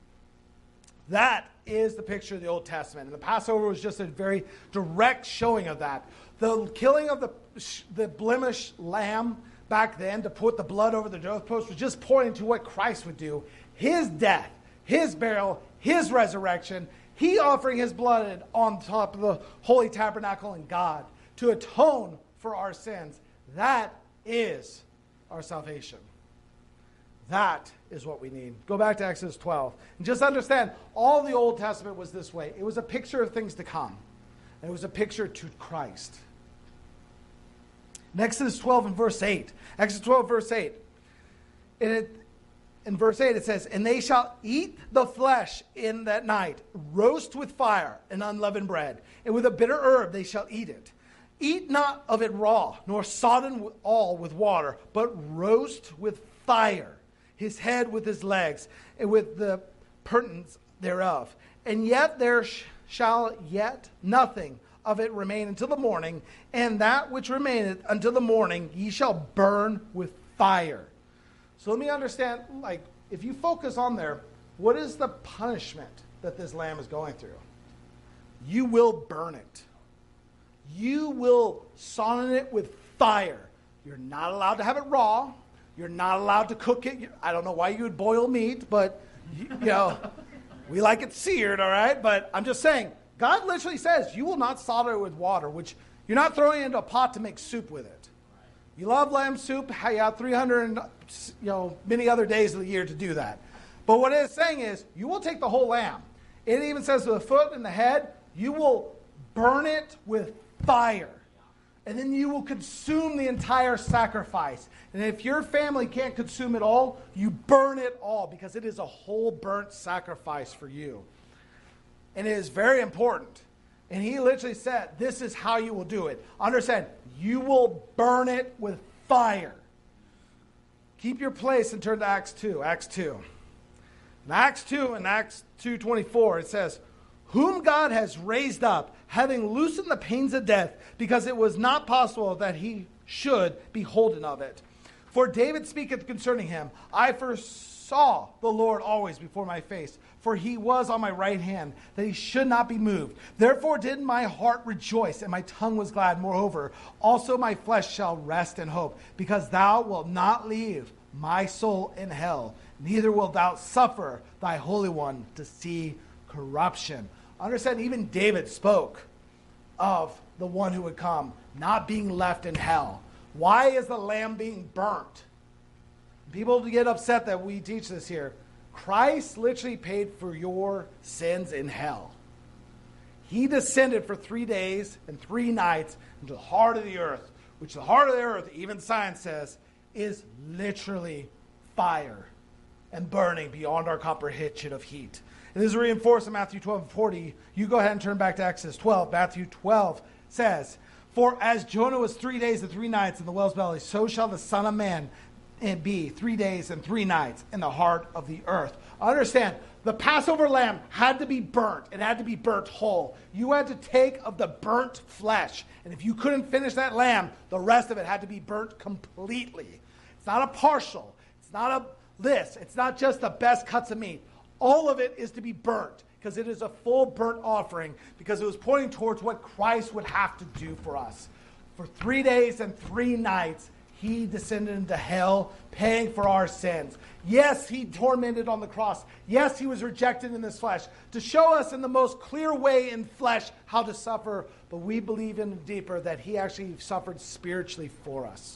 That is the picture of the Old Testament. And the Passover was just a very direct showing of that. The killing of the, the blemished lamb back then to put the blood over the doorpost was just pointing to what Christ would do. His death, his burial, his resurrection, he offering his blood on top of the holy tabernacle in God to atone for our sins. That is our salvation. That is what we need. Go back to Exodus twelve. And just understand, all the Old Testament was this way. It was a picture of things to come. And it was a picture to Christ. In Exodus twelve and verse eight. Exodus twelve verse eight. And it, in verse eight it says, and they shall eat the flesh in that night, roast with fire and unleavened bread. And with a bitter herb they shall eat it. Eat not of it raw, nor sodden all with water, but roast with fire his head with his legs, and with the purtenance thereof. And yet there sh- shall yet nothing of it remain until the morning, and that which remaineth until the morning ye shall burn with fire. So let me understand, like, if you focus on there, what is the punishment that this lamb is going through? You will burn it. You will sodden it with fire. You're not allowed to have it raw. You're not allowed to cook it. I don't know why you would boil meat, but, you, you know, we like it seared, all right? But I'm just saying, God literally says you will not solder it with water, which you're not throwing it into a pot to make soup with it. You love lamb soup, you have three hundred, you know, many other days of the year to do that. But what it's saying is you will take the whole lamb. It even says the foot and the head, you will burn it with fire. And then you will consume the entire sacrifice. And if your family can't consume it all, you burn it all because it is a whole burnt sacrifice for you. And it is very important. And he literally said, this is how you will do it. Understand, you will burn it with fire. Keep your place and turn to Acts two. Acts two. In Acts two, in Acts two twenty-four, it says, whom God has raised up, having loosened the pains of death, because it was not possible that he should be holden of it. For David speaketh concerning him, I first saw the Lord always before my face, for he was on my right hand, that he should not be moved. Therefore did my heart rejoice, and my tongue was glad. Moreover, also my flesh shall rest in hope, because thou wilt not leave my soul in hell, neither wilt thou suffer thy Holy One to see corruption. Understand, even David spoke of the one who would come, not being left in hell. Why is the lamb being burnt? People get upset that we teach this here. Christ literally paid for your sins in hell. He descended for three days and three nights into the heart of the earth, which the heart of the earth, even science says, is literally fire and burning beyond our comprehension of heat. And this is reinforced in Matthew twelve and forty. You go ahead and turn back to Exodus twelve. Matthew twelve says, for as Jonah was three days and three nights in the whale's belly, so shall the Son of Man be three days and three nights in the heart of the earth. Understand, the Passover lamb had to be burnt. It had to be burnt whole. You had to take of the burnt flesh. And if you couldn't finish that lamb, the rest of it had to be burnt completely. It's not a partial. It's not a this. It's not just the best cuts of meat. All of it is to be burnt, because it is a full burnt offering, because it was pointing towards what Christ would have to do for us. For three days and three nights, he descended into hell, paying for our sins. Yes, he tormented on the cross. Yes, he was rejected in this flesh, to show us in the most clear way in flesh how to suffer. But we believe in deeper that he actually suffered spiritually for us.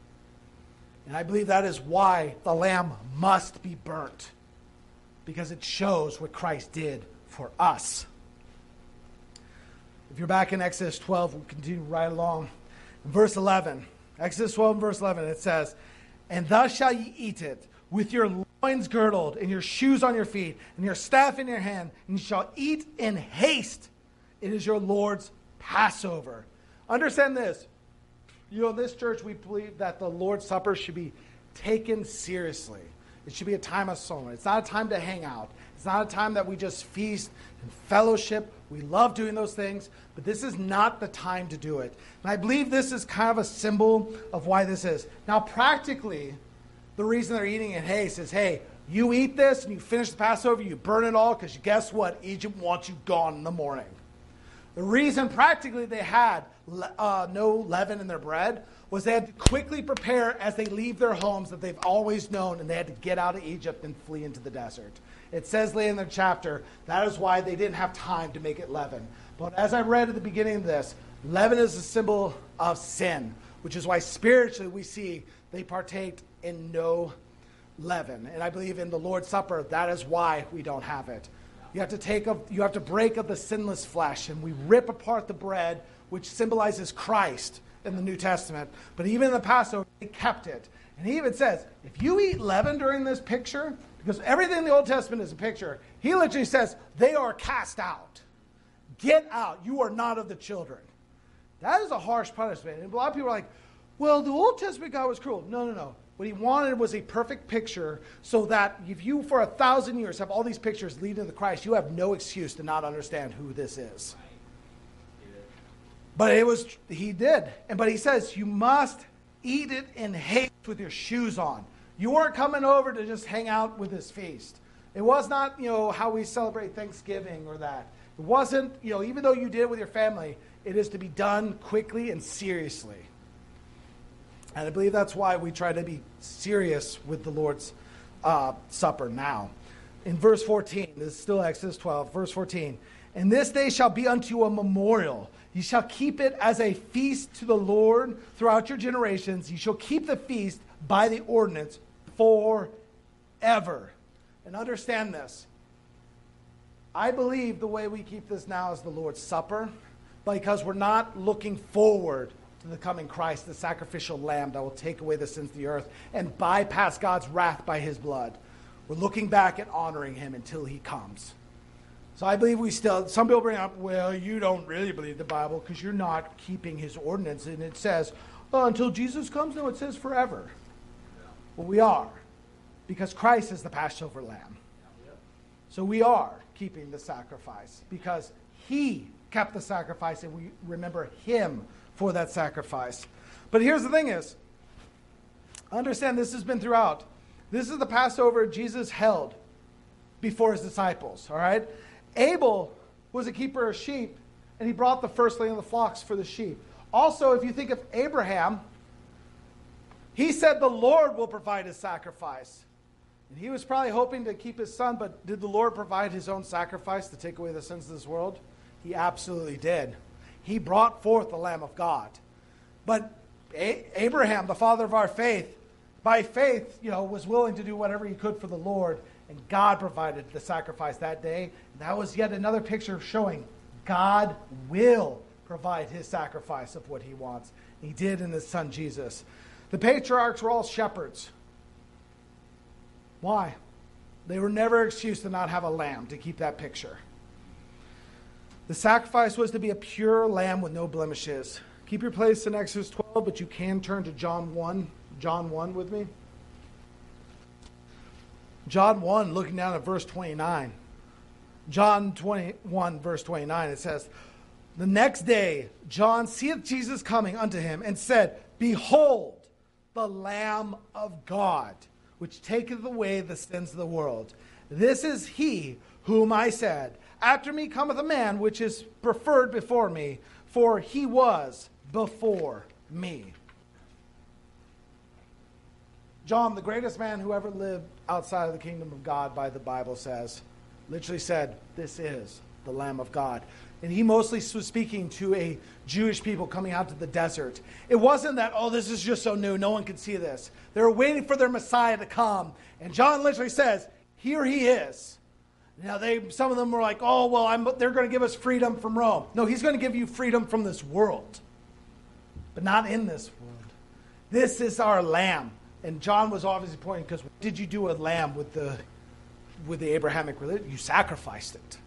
And I believe that is why the lamb must be burnt, because it shows what Christ did for us. If you're back in Exodus twelve, we'll continue right along. In verse eleven, Exodus twelve and verse eleven, it says, and thus shall ye eat it, with your loins girdled, and your shoes on your feet, and your staff in your hand, and you shall eat in haste. It is your Lord's Passover. Understand this. You know, in this church, we believe that the Lord's Supper should be taken seriously. It should be a time of song. It's not a time to hang out. It's not a time that we just feast and fellowship. We love doing those things, but this is not the time to do it. And I believe this is kind of a symbol of why this is. Now, practically, the reason they're eating in haste is, hey, you eat this and you finish the Passover, you burn it all, because guess what? Egypt wants you gone in the morning. The reason practically they had uh, no leaven in their bread was they had to quickly prepare as they leave their homes that they've always known, and they had to get out of Egypt and flee into the desert. It says later in the chapter, that is why they didn't have time to make it leaven. But as I read at the beginning of this, leaven is a symbol of sin, which is why spiritually we see they partake in no leaven. And I believe in the Lord's Supper, that is why we don't have it. You have to take of, you have to break of the sinless flesh, and we rip apart the bread, which symbolizes Christ in the New Testament. But even in the Passover, they kept it. And he even says, if you eat leaven during this picture, because everything in the Old Testament is a picture, he literally says, they are cast out. Get out. You are not of the children. That is a harsh punishment. And a lot of people are like, well, the Old Testament God was cruel. No, no, no. What he wanted was a perfect picture, so that if you for a thousand years have all these pictures leading to Christ, you have no excuse to not understand who this is. But it was, he did. And but he says, you must eat it in haste with your shoes on. You weren't coming over to just hang out with this feast. It was not, you know, how we celebrate Thanksgiving or that. It wasn't, you know, even though you did it with your family, it is to be done quickly and seriously. And I believe that's why we try to be serious with the Lord's uh, Supper now. In verse fourteen, this is still Exodus twelve, verse fourteen. And this day shall be unto you a memorial. You shall keep it as a feast to the Lord throughout your generations. You shall keep the feast by the ordinance forever. And understand this. I believe the way we keep this now is the Lord's Supper, because we're not looking forward to the coming Christ, the sacrificial lamb that will take away the sins of the earth and bypass God's wrath by his blood. We're looking back and honoring him until he comes. So I believe we still, some people bring up, well, you don't really believe the Bible because you're not keeping his ordinance. And it says, oh, until Jesus comes? No, it says forever. Well, we are, because Christ is the Passover lamb. So we are keeping the sacrifice because he kept the sacrifice and we remember him for that sacrifice. But here's the thing is, understand this has been throughout. This is the Passover Jesus held before his disciples, all right? Abel was a keeper of sheep, and he brought the firstling of the flocks for the sheep. Also, if you think of Abraham, he said the Lord will provide his sacrifice. And he was probably hoping to keep his son, but did the Lord provide his own sacrifice to take away the sins of this world? He absolutely did. He brought forth the Lamb of God. But A- Abraham, the father of our faith, by faith, you know, was willing to do whatever he could for the Lord, and God provided the sacrifice that day. And that was yet another picture showing God will provide his sacrifice of what he wants. He did in his son Jesus. The patriarchs were all shepherds. Why? They were never excused to not have a lamb, to keep that picture. The sacrifice was to be a pure lamb with no blemishes. Keep your place in Exodus twelve, but you can turn to John one. John one with me. John one, looking down at verse twenty-nine. John twenty-one, verse twenty-nine, it says, the next day, John seeth Jesus coming unto him and said, behold, the Lamb of God, which taketh away the sins of the world. This is he whom I said, after me cometh a man which is preferred before me, for he was before me. John, the greatest man who ever lived outside of the kingdom of God, by the Bible says, literally said, this is the Lamb of God. And he mostly was speaking to a Jewish people coming out to the desert. It wasn't that, oh, this is just so new, no one can see this. They were waiting for their Messiah to come. And John literally says, here he is. Now, they, some of them were like, oh, well, I'm, they're going to give us freedom from Rome. No, he's going to give you freedom from this world, but not in this world. This is our Lamb. And John was obviously pointing, because what did you do with lamb with the, with the Abrahamic religion? You sacrificed it.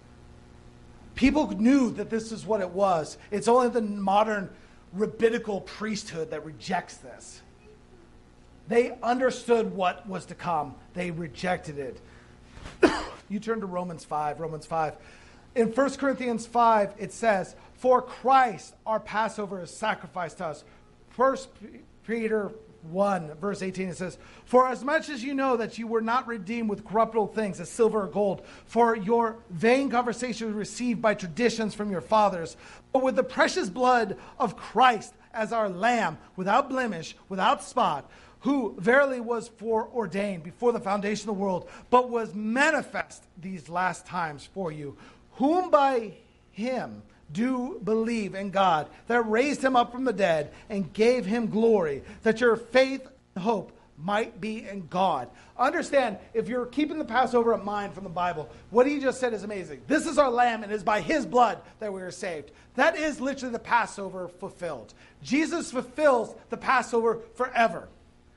People knew that this is what it was. It's only the modern rabbinical priesthood that rejects this. They understood what was to come. They rejected it. You turn to Romans five, Romans five. In First Corinthians five, it says, for Christ, our Passover, is sacrificed to us. First Peter one, verse eighteen, it says, for as much as you know that you were not redeemed with corruptible things as silver or gold, for your vain conversation was received by traditions from your fathers, but with the precious blood of Christ as our Lamb, without blemish, without spot, who verily was foreordained before the foundation of the world, but was manifest these last times for you, whom by him do believe in God, that raised him up from the dead and gave him glory, that your faith and hope might be in God. Understand, if you're keeping the Passover in mind from the Bible, what he just said is amazing. This is our Lamb, and it is by his blood that we are saved. That is literally the Passover fulfilled. Jesus fulfills the Passover forever.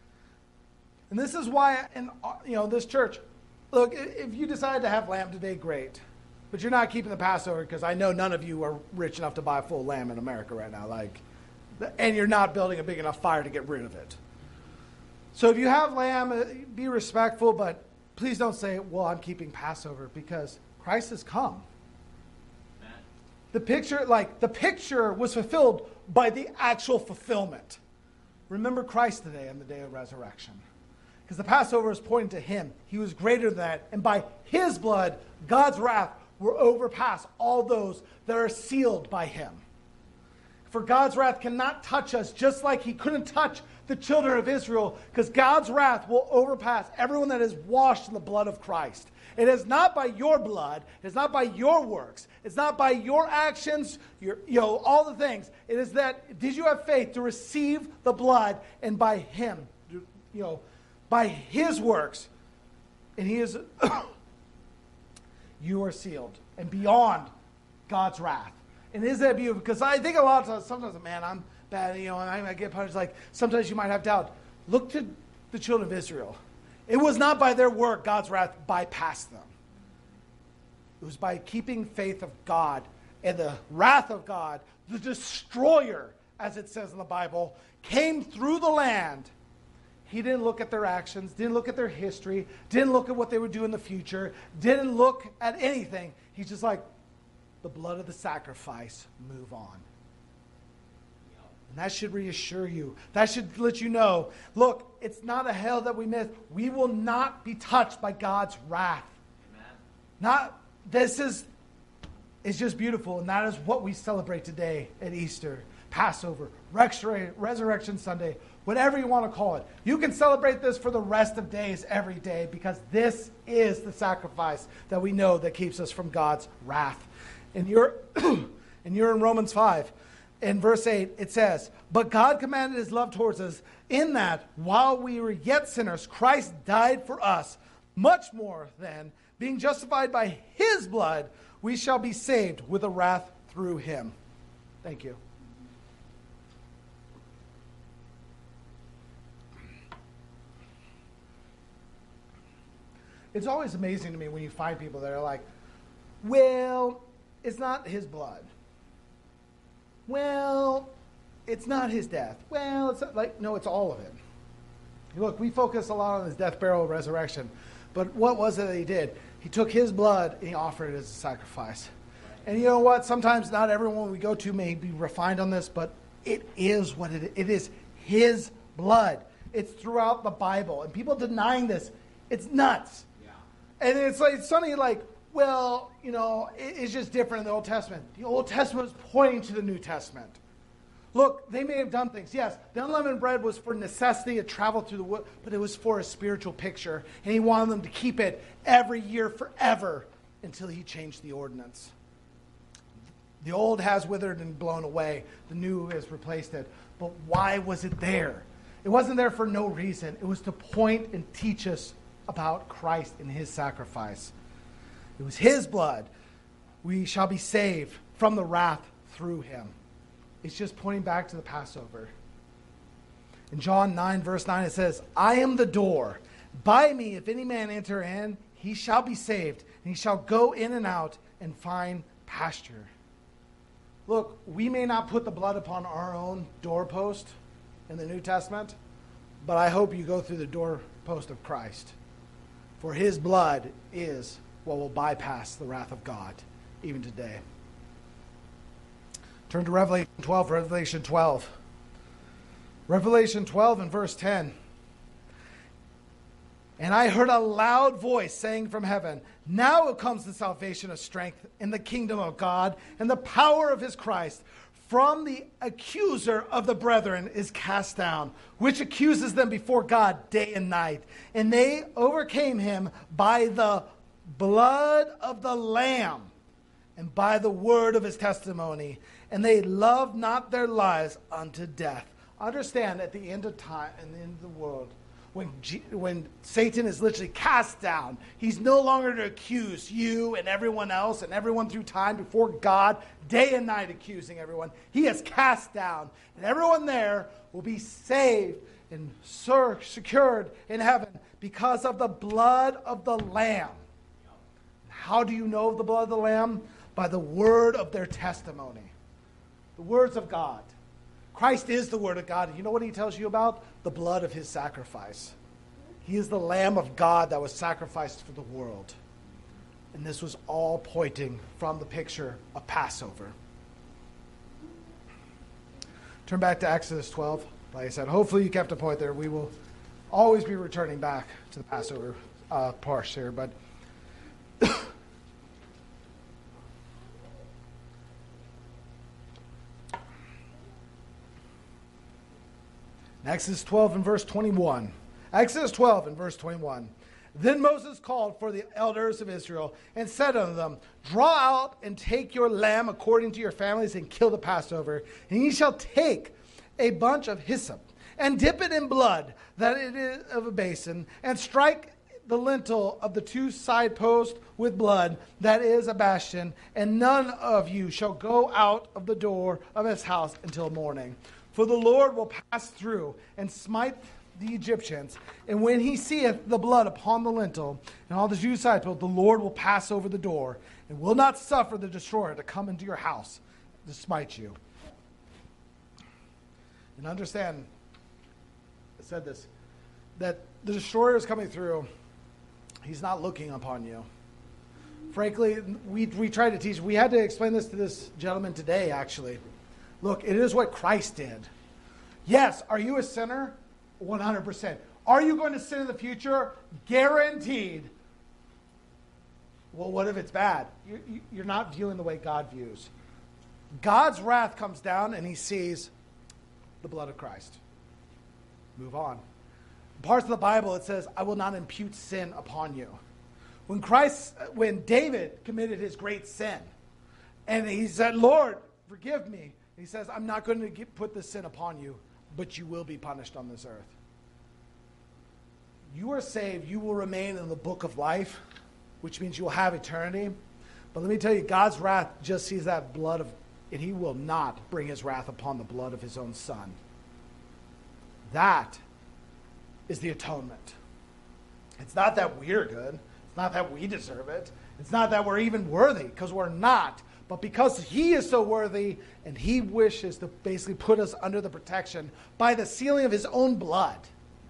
And this is why, in you know, this church, look, if you decide to have lamb today, great. But you're not keeping the Passover, because I know none of you are rich enough to buy a full lamb in America right now. Like, and you're not building a big enough fire to get rid of it. So if you have lamb, be respectful, but please don't say, well, I'm keeping Passover, because Christ has come. Amen. The picture, like, the picture was fulfilled by the actual fulfillment. Remember Christ today on the day of resurrection. Because the Passover is pointing to him. He was greater than that. And by his blood, God's wrath will overpass all those that are sealed by him. For God's wrath cannot touch us, just like he couldn't touch the children of Israel, because God's wrath will overpass everyone that is washed in the blood of Christ. It is not by your blood. It's not by your works. It's not by your actions, your, you know, all the things. It is that, did you have faith to receive the blood, and by him, you know, by his works, and he is... you are sealed and beyond God's wrath. And is that beautiful? Because I think a lot of times, sometimes, man, I'm bad, you know, and I get punished. Like, sometimes you might have doubt. Look to the children of Israel. It was not by their work God's wrath bypassed them. It was by keeping faith of God, and the wrath of God, the destroyer, as it says in the Bible, came through the land. He didn't look at their actions, didn't look at their history, didn't look at what they would do in the future, didn't look at anything. He's just like, the blood of the sacrifice, move on. And that should reassure you. That should let you know, look, it's not a hell that we miss. We will not be touched by God's wrath. Amen. Not, this is, it's just beautiful. And that is what we celebrate today at Easter, Passover, Resurrection Sunday, whatever you want to call it. You can celebrate this for the rest of days every day, because this is the sacrifice that we know that keeps us from God's wrath. And you're, and you're in Romans five. In verse eight, it says, but God commanded his love towards us in that while we were yet sinners, Christ died for us. Much more then, being justified by his blood, we shall be saved with a wrath through him. Thank you. It's always amazing to me when you find people that are like, well, it's not his blood. Well, it's not his death. Well, it's not, like, no, it's all of it. Look, we focus a lot on his death, burial, resurrection. But what was it that he did? He took his blood and he offered it as a sacrifice. And you know what? Sometimes not everyone we go to may be refined on this, but it is what it is. It is his blood. It's throughout the Bible. And people denying this, it's nuts. Yeah. And it's like it's something like, well, you know, it's just different in the Old Testament. The Old Testament is pointing to the New Testament. Look, they may have done things. Yes, the unleavened bread was for necessity. It traveled through the wood, but it was for a spiritual picture. And he wanted them to keep it every year forever until he changed the ordinance. The old has withered and blown away. The new has replaced it. But why was it there? It wasn't there for no reason. It was to point and teach us about Christ and his sacrifice. It was his blood. We shall be saved from the wrath through him. It's just pointing back to the Passover. In John nine, verse nine, it says, I am the door. By me, if any man enter in, he shall be saved, and he shall go in and out and find pasture. Look, we may not put the blood upon our own doorpost in the New Testament, but I hope you go through the doorpost of Christ. For his blood is what will bypass the wrath of God, even today. Turn to Revelation twelve, Revelation twelve. Revelation twelve and verse ten. And I heard a loud voice saying from heaven, now comes the salvation of strength in the kingdom of God and the power of his Christ. From the accuser of the brethren is cast down, which accuses them before God day and night. And they overcame him by the blood of the Lamb and by the word of his testimony. And they loved not their lives unto death. Understand, at the end of time and the end of the world, when, G- when Satan is literally cast down, he's no longer to accuse you and everyone else and everyone through time before God, day and night accusing everyone. He is cast down, and everyone there will be saved and sur- secured in heaven because of the blood of the Lamb. How do you know of the blood of the Lamb? By the word of their testimony. The words of God. Christ is the word of God. You know what he tells you about? The blood of his sacrifice. He is the Lamb of God that was sacrificed for the world. And this was all pointing from the picture of Passover. Turn back to Exodus twelve. Like I said, hopefully you kept a point there. We will always be returning back to the Passover uh, part here. But Exodus twelve and verse twenty-one. Exodus twelve and verse twenty-one. Then Moses called for the elders of Israel and said unto them, draw out and take your lamb according to your families and kill the Passover. And ye shall take a bunch of hyssop and dip it in blood that it is of a basin, and strike the lintel of the two side posts with blood that is a bastion, and none of you shall go out of the door of his house until morning. For the Lord will pass through and smite the Egyptians, and when he seeth the blood upon the lintel and all the Jews' side posts, the Lord will pass over the door and will not suffer the destroyer to come into your house to smite you. And understand, I said this, that the destroyer is coming through, he's not looking upon you. Frankly, we we tried to teach. We had to explain this to this gentleman today, actually. Look, it is what Christ did. Yes, are you a sinner? one hundred percent. Are you going to sin in the future? Guaranteed. Well, what if it's bad? You're not viewing the way God views. God's wrath comes down and he sees the blood of Christ. Move on. In parts of the Bible, it says, I will not impute sin upon you. When Christ, when David committed his great sin, and he said, Lord, forgive me. He says, I'm not going to get, put this sin upon you, but you will be punished on this earth. You are saved. You will remain in the book of life, which means you will have eternity. But let me tell you, God's wrath just sees that blood of, and he will not bring his wrath upon the blood of his own son. That is the atonement. It's not that we're good. It's not that we deserve it. It's not that we're even worthy, because we're not. But because he is so worthy, and he wishes to basically put us under the protection by the sealing of his own blood.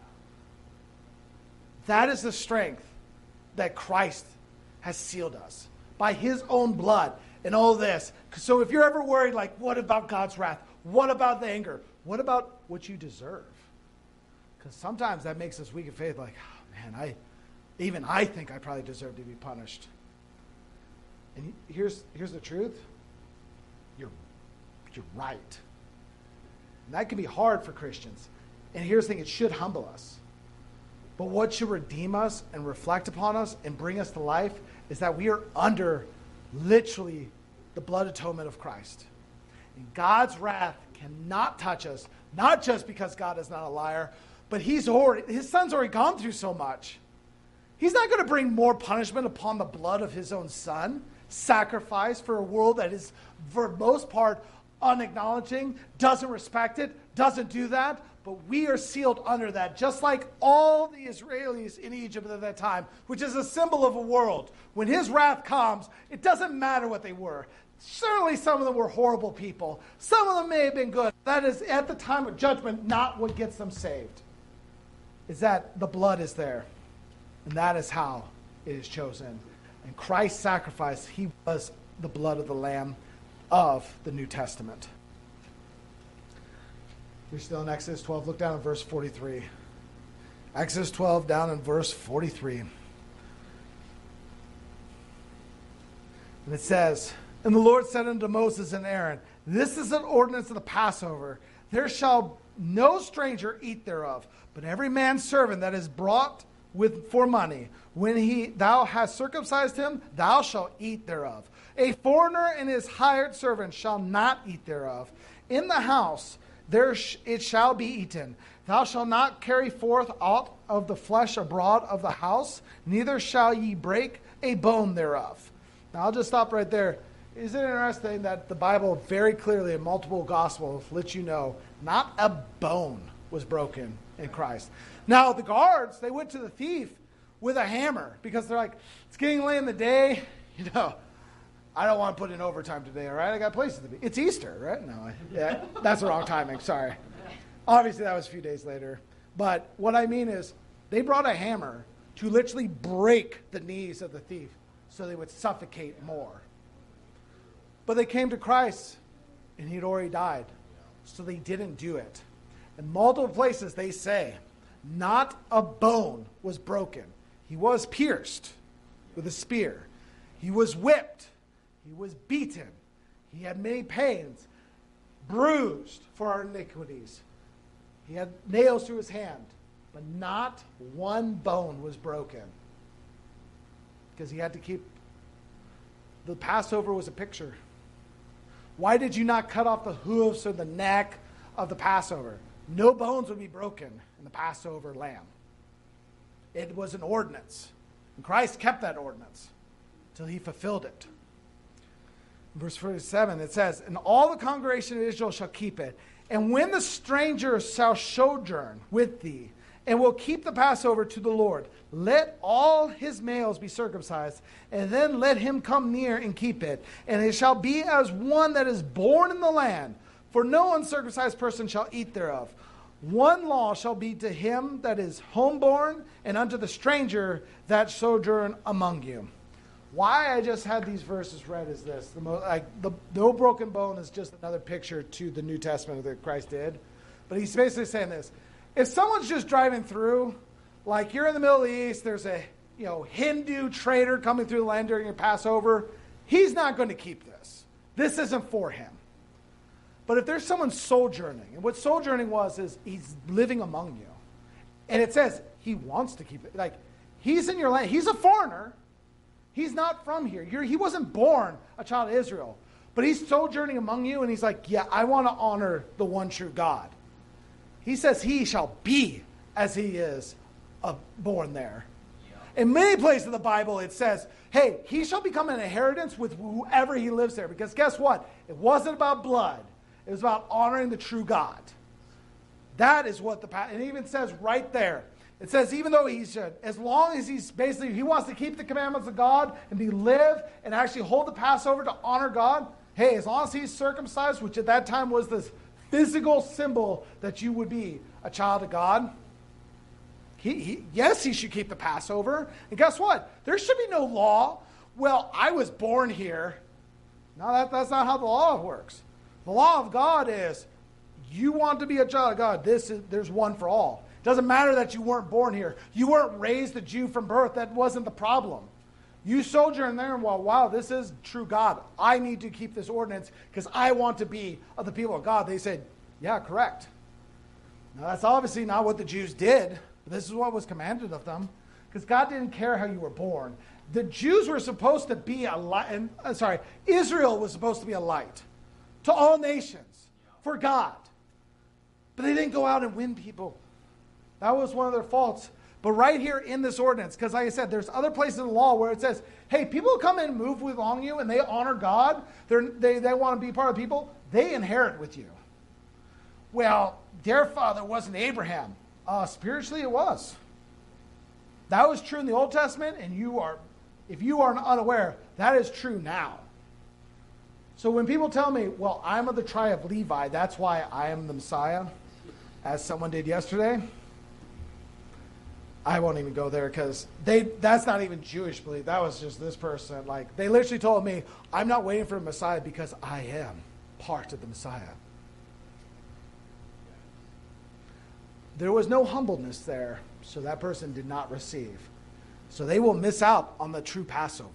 That is the strength that Christ has sealed us. By his own blood and all this. So if you're ever worried, like, what about God's wrath? What about the anger? What about what you deserve? Because sometimes that makes us weak in faith, like, oh, man, I, even I think I probably deserve to be punished. And here's, here's the truth. You're, you're right. And that can be hard for Christians. And here's the thing, it should humble us. But what should redeem us and reflect upon us and bring us to life is that we are under literally the blood atonement of Christ. And God's wrath cannot touch us, not just because God is not a liar, but he's already, his son's already gone through so much. He's not going to bring more punishment upon the blood of his own son, sacrifice for a world that is, for most part, unacknowledging, doesn't respect it, doesn't do that. But we are sealed under that, just like all the Israelis in Egypt at that time, which is a symbol of a world. When his wrath comes, it doesn't matter what they were. Certainly some of them were horrible people. Some of them may have been good. That is, at the time of judgment, not what gets them saved. Is that the blood is there. And that is how it is chosen. And Christ's sacrifice, he was the blood of the Lamb of the New Testament. We're still in Exodus twelve. Look down at verse forty-three. Exodus twelve, down in verse forty-three. And it says, And the Lord said unto Moses and Aaron, This is an ordinance of the Passover. There shall no stranger eat thereof, but every man's servant that is brought with for money, when he thou hast circumcised him, thou shalt eat thereof. A foreigner and his hired servant shall not eat thereof. In the house there sh- it shall be eaten. Thou shalt not carry forth aught of the flesh abroad of the house, neither shall ye break a bone thereof. Now I'll just stop right there. Isn't it interesting that the Bible very clearly in multiple gospels lets you know not a bone was broken in Christ. Now the guards, they went to the thief with a hammer because they're like, it's getting late in the day, you know. I don't want to put in overtime today, all right? I got places to be. It's Easter, right? No, I, yeah, that's the wrong timing. Sorry. Obviously, that was a few days later. But what I mean is they brought a hammer to literally break the knees of the thief so they would suffocate more. But they came to Christ, and he'd already died, so they didn't do it. In multiple places, they say, not a bone was broken. He was pierced with a spear. He was whipped. He was beaten. He had many pains, bruised for our iniquities. He had nails through his hand, but not one bone was broken. Because he had to keep, the Passover was a picture. Why did you not cut off the hooves or the neck of the Passover? No bones would be broken in the Passover lamb. It was an ordinance. And Christ kept that ordinance until he fulfilled it. Verse forty-seven, it says, And all the congregation of Israel shall keep it. And when the stranger shall sojourn with thee, and will keep the Passover to the Lord, let all his males be circumcised, and then let him come near and keep it. And it shall be as one that is born in the land, for no uncircumcised person shall eat thereof. One law shall be to him that is homeborn, and unto the stranger that sojourn among you. Why I just had these verses read is this. The mo- like the no broken bone is just another picture to the New Testament that Christ did. But he's basically saying this. If someone's just driving through, like you're in the Middle East, there's a you know Hindu trader coming through the land during your Passover, he's not going to keep this. This isn't for him. But if there's someone sojourning, and what sojourning was is he's living among you. And it says he wants to keep it. Like, he's in your land. He's a foreigner. He's not from here. You're, he wasn't born a child of Israel. But he's sojourning among you, and he's like, yeah, I want to honor the one true God. He says he shall be as he is uh, born there. Yeah. In many places of the Bible, it says, hey, he shall become an inheritance with whoever he lives there. Because guess what? It wasn't about blood. It was about honoring the true God. That is what the, and it even says right there, it says even though he's, uh, as long as he's basically, he wants to keep the commandments of God and be live and actually hold the Passover to honor God, hey, as long as he's circumcised, which at that time was this physical symbol that you would be a child of God, he, he yes, he should keep the Passover. And guess what? There should be no law. Well, I was born here. No, that, that's not how the law works. The law of God is, you want to be a child of God, this is, there's one for all. It doesn't matter that you weren't born here. You weren't raised a Jew from birth. That wasn't the problem. You sojourn there and, well, wow, this is true God. I need to keep this ordinance because I want to be of the people of God. They said, yeah, correct. Now, that's obviously not what the Jews did. But this is what was commanded of them because God didn't care how you were born. The Jews were supposed to be a light. And, uh, sorry, Israel was supposed to be a light to all nations for God. But they didn't go out and win people. That was one of their faults. But right here in this ordinance, because like I said, there's other places in the law where it says, hey, people who come in and move along you and they honor God, they're, they, they want to be part of people, they inherit with you. Well, their father wasn't Abraham. Uh, spiritually it was. That was true in the Old Testament, and you are, if you are unaware, that is true now. So when people tell me, well, I'm of the tribe of Levi, that's why I am the Messiah, as someone did yesterday, I won't even go there because they that's not even Jewish belief. That was just this person. Like, they literally told me, I'm not waiting for a Messiah because I am part of the Messiah. There was no humbleness there, so that person did not receive. So they will miss out on the true Passover.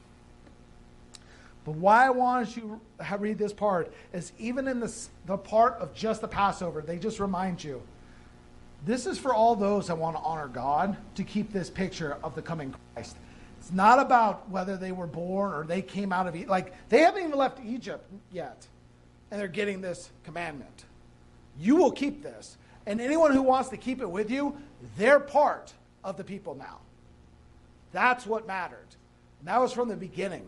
But why I want you to read this part is even in this, the part of just the Passover, they just remind you, this is for all those that want to honor God, to keep this picture of the coming Christ. It's not about whether they were born or they came out of Egypt. Like, they haven't even left Egypt yet, and they're getting this commandment. You will keep this. And anyone who wants to keep it with you, they're part of the people now. That's what mattered. And that was from the beginning.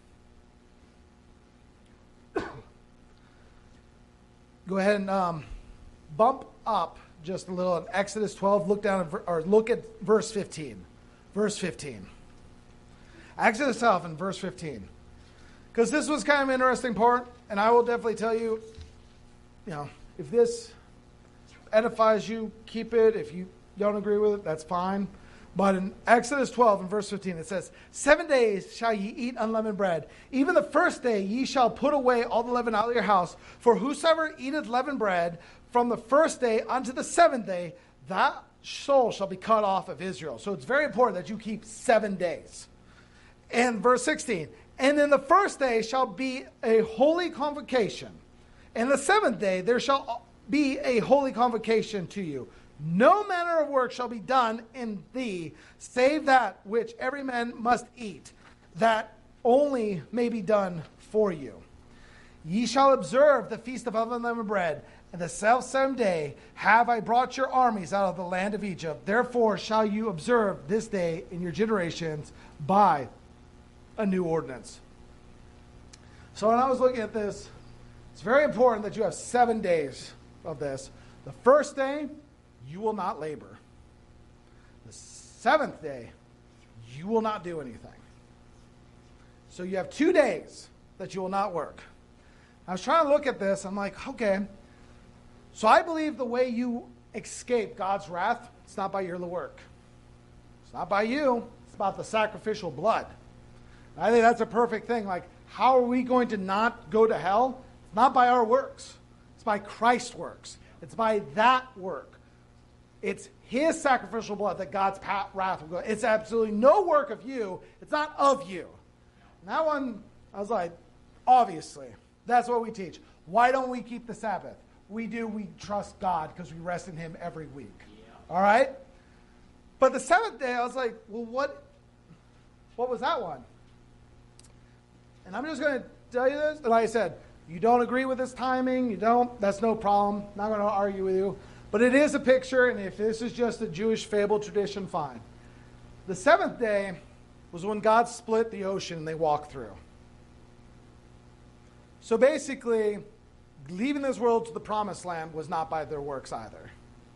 Go ahead and um, bump up just a little in Exodus twelve. Look down at, or look at verse fifteen. Verse fifteen. Exodus twelve and verse fifteen. Because this was kind of an interesting part, and I will definitely tell you, you know, if this edifies you, keep it. If you don't agree with it, that's fine. But in Exodus twelve and verse fifteen, it says, Seven days shall ye eat unleavened bread. Even the first day ye shall put away all the leaven out of your house. For whosoever eateth leavened bread from the first day unto the seventh day, that soul shall be cut off of Israel. So it's very important that you keep seven days. And verse sixteen, and in the first day shall be a holy convocation. And the seventh day there shall be a holy convocation to you. No manner of work shall be done in thee, save that which every man must eat, that only may be done for you. Ye shall observe the feast of unleavened bread, and the selfsame day have I brought your armies out of the land of Egypt. Therefore shall you observe this day in your generations by a new ordinance. So when I was looking at this, it's very important that you have seven days of this. The first day, you will not labor. The seventh day, you will not do anything. So you have two days that you will not work. I was trying to look at this. I'm like, okay. So I believe the way you escape God's wrath, it's not by your work. It's not by you. It's about the sacrificial blood. And I think that's a perfect thing. Like, how are we going to not go to hell? It's not by our works. It's by Christ's works. It's by that work. It's his sacrificial blood that God's wrath will go. It's absolutely no work of you. It's not of you. And that one, I was like, obviously, that's what we teach. Why don't we keep the Sabbath? We do. We trust God because we rest in him every week. Yeah. All right? But the seventh day, I was like, well, what, what was that one? And I'm just going to tell you this. And like I said, you don't agree with this timing. You don't. That's no problem. Not going to argue with you. But it is a picture, and if this is just a Jewish fable tradition, fine. The seventh day was when God split the ocean and they walked through. So basically, leaving this world to the promised land was not by their works either.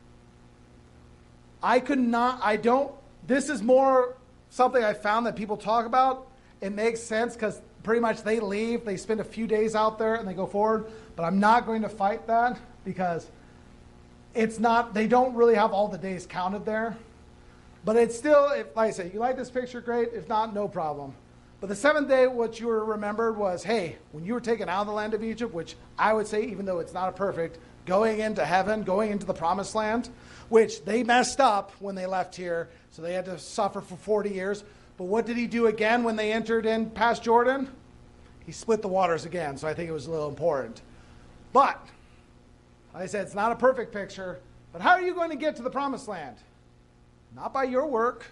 I could not, I don't, this is more something I found that people talk about. It makes sense because pretty much they leave, they spend a few days out there and they go forward. But I'm not going to fight that because it's not, they don't really have all the days counted there. But it's still, if, like I said, you like this picture, great. If not, no problem. But the seventh day, what you were remembered was, hey, when you were taken out of the land of Egypt, which I would say, even though it's not a perfect, going into heaven, going into the promised land, which they messed up when they left here, so they had to suffer for forty years. But what did he do again when they entered in past Jordan? He split the waters again, so I think it was a little important. But, like I said, it's not a perfect picture, but how are you going to get to the promised land? Not by your work.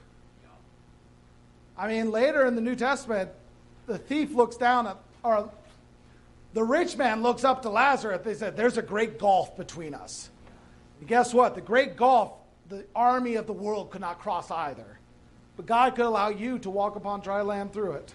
I mean, later in the New Testament, the thief looks down at, or the rich man looks up to Lazarus. They said, there's a great gulf between us. And guess what? The great gulf, the army of the world could not cross either. But God could allow you to walk upon dry land through it.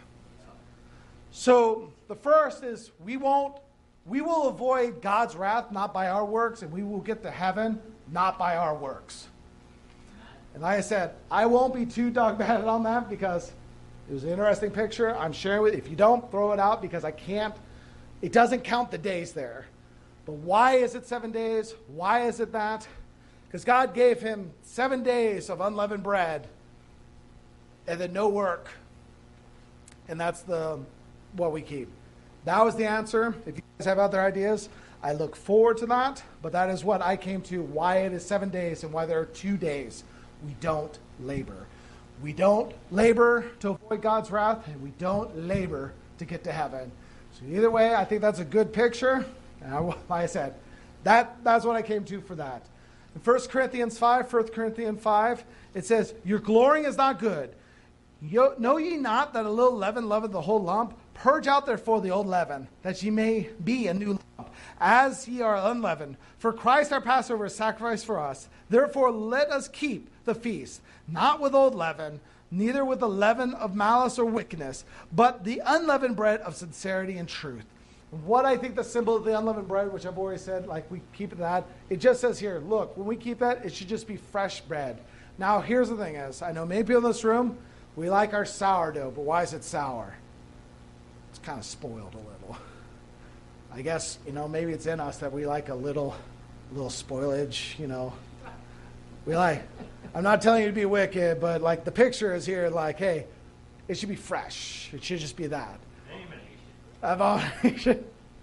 So the first is we won't, we will avoid God's wrath, not by our works, and we will get to heaven, not by our works. And like I said, I won't be too dogmatic on that because it was an interesting picture. I'm sharing with you. If you don't, throw it out because I can't. It doesn't count the days there. But why is it seven days? Why is it that? Because God gave him seven days of unleavened bread and then no work. And that's the what we keep. That was the answer. If you guys have other ideas, I look forward to that. But that is what I came to, why it is seven days and why there are two days. We don't labor. We don't labor to avoid God's wrath, and we don't labor to get to heaven. So either way, I think that's a good picture. And I, like I said, that, that's what I came to for that. In First Corinthians five, First Corinthians five, it says, your glorying is not good. Yo, know ye not that a little leaven leaveneth the whole lump? Purge out therefore the old leaven, that ye may be a new lump, as ye are unleavened. For Christ our Passover is sacrificed for us. Therefore let us keep the feast, not with old leaven, neither with the leaven of malice or wickedness, but the unleavened bread of sincerity and truth. What I think the symbol of the unleavened bread, which I've already said, like we keep that, it just says here, look, when we keep that, it should just be fresh bread. Now, here's the thing is, I know many people in this room, we like our sourdough, but why is it sour? It's kind of spoiled a little. I guess, you know, maybe it's in us that we like a little, little spoilage, you know. We like, I'm not telling you to be wicked, but like the picture is here, like, hey, it should be fresh. It should just be that. Abomination.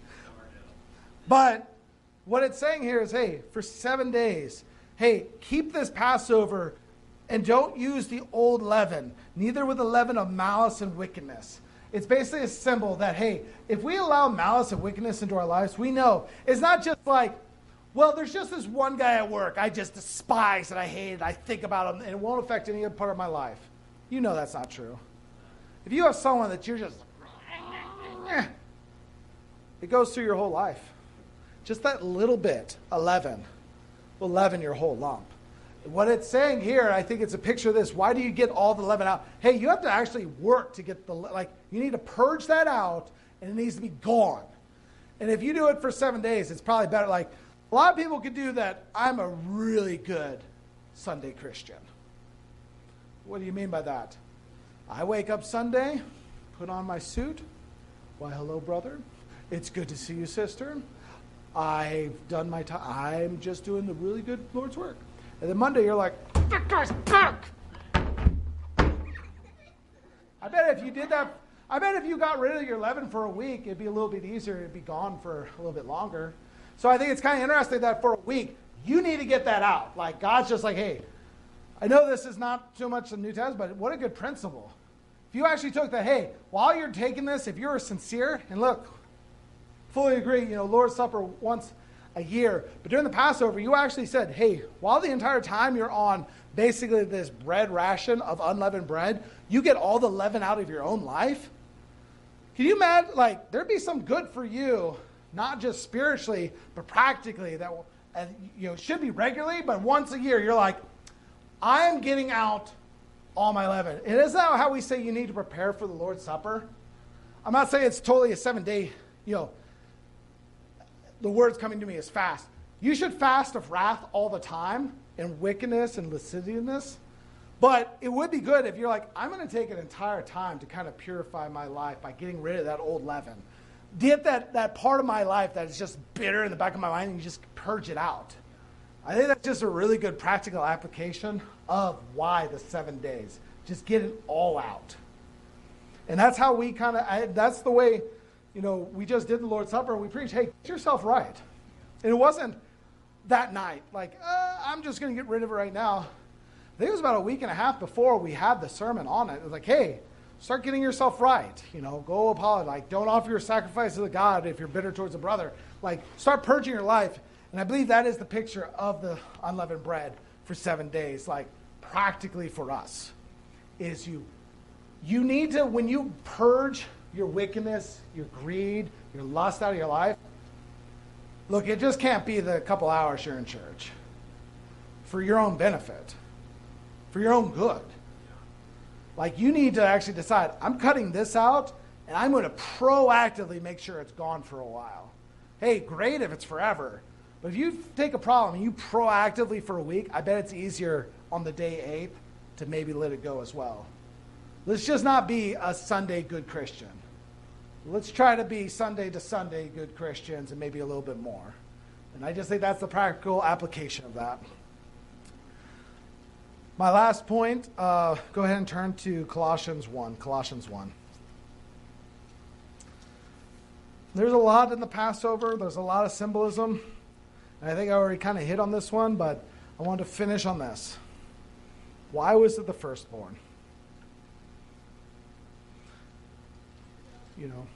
But what it's saying here is, hey, for seven days, hey, keep this Passover and don't use the old leaven, neither with the leaven of malice and wickedness. It's basically a symbol that, hey, if we allow malice and wickedness into our lives, we know it's not just like, well, there's just this one guy at work I just despise and I hate it. I think about him and it won't affect any other part of my life. You know that's not true. If you have someone that you're just, it goes through your whole life. Just that little bit, eleven, will leaven your whole lump. What it's saying here, I think it's a picture of this. Why do you get all the leaven out? Hey, you have to actually work to get the, like, you need to purge that out and it needs to be gone. And if you do it for seven days, it's probably better. Like, a lot of people could do that. I'm a really good Sunday Christian. What do you mean by that? I wake up Sunday, put on my suit. Why, hello, brother. It's good to see you, sister. I've done my time. I'm just doing the really good Lord's work. And then Monday, you're like, that guy's back. I bet if you did that, I bet if you got rid of your leaven for a week, it'd be a little bit easier. It'd be gone for a little bit longer. So I think it's kind of interesting that for a week, you need to get that out. Like, God's just like, hey, I know this is not too much the New Testament, but what a good principle. If you actually took that, hey, while you're taking this, if you're sincere, and look, fully agree, you know, Lord's Supper once a year, but during the Passover, you actually said, hey, while the entire time you're on basically this bread ration of unleavened bread, you get all the leaven out of your own life. Can you imagine, like, there'd be some good for you, not just spiritually, but practically, that and, you know, should be regularly, but once a year, you're like, I'm getting out all my leaven. And isn't that how we say you need to prepare for the Lord's Supper? I'm not saying it's totally a seven-day, you know, the words coming to me is fast. You should fast of wrath all the time, and wickedness and lasciviousness. But it would be good if you're like, I'm going to take an entire time to kind of purify my life by getting rid of that old leaven. Get that, that part of my life that is just bitter in the back of my mind, and you just purge it out. I think that's just a really good practical application of why the seven days. Just get it all out. And that's how we kind of, that's the way, you know, we just did the Lord's Supper. We preached, hey, get yourself right. And it wasn't that night, like, uh, I'm just going to get rid of it right now. I think it was about a week and a half before we had the sermon on it. It was like, hey, start getting yourself right. You know, go apologize. Like, don't offer your sacrifice to God if you're bitter towards a brother. Like, start purging your life. And I believe that is the picture of the unleavened bread for seven days. Like, practically for us, is you, you need to, when you purge your wickedness, your greed, your lust out of your life, look, it just can't be the couple hours you're in church. For your own benefit. For your own good. Like, you need to actually decide, I'm cutting this out, and I'm going to proactively make sure it's gone for a while. Hey, great if it's forever. But if you take a problem and you proactively for a week, I bet it's easier on the day eighth to maybe let it go as well. Let's just not be a Sunday good Christian. Let's try to be Sunday to Sunday good Christians and maybe a little bit more. And I just think that's the practical application of that. My last point, uh, go ahead and turn to Colossians one. Colossians one. There's a lot in the Passover. There's a lot of symbolism. And I think I already kind of hit on this one, but I wanted to finish on this. Why was it the firstborn? You know,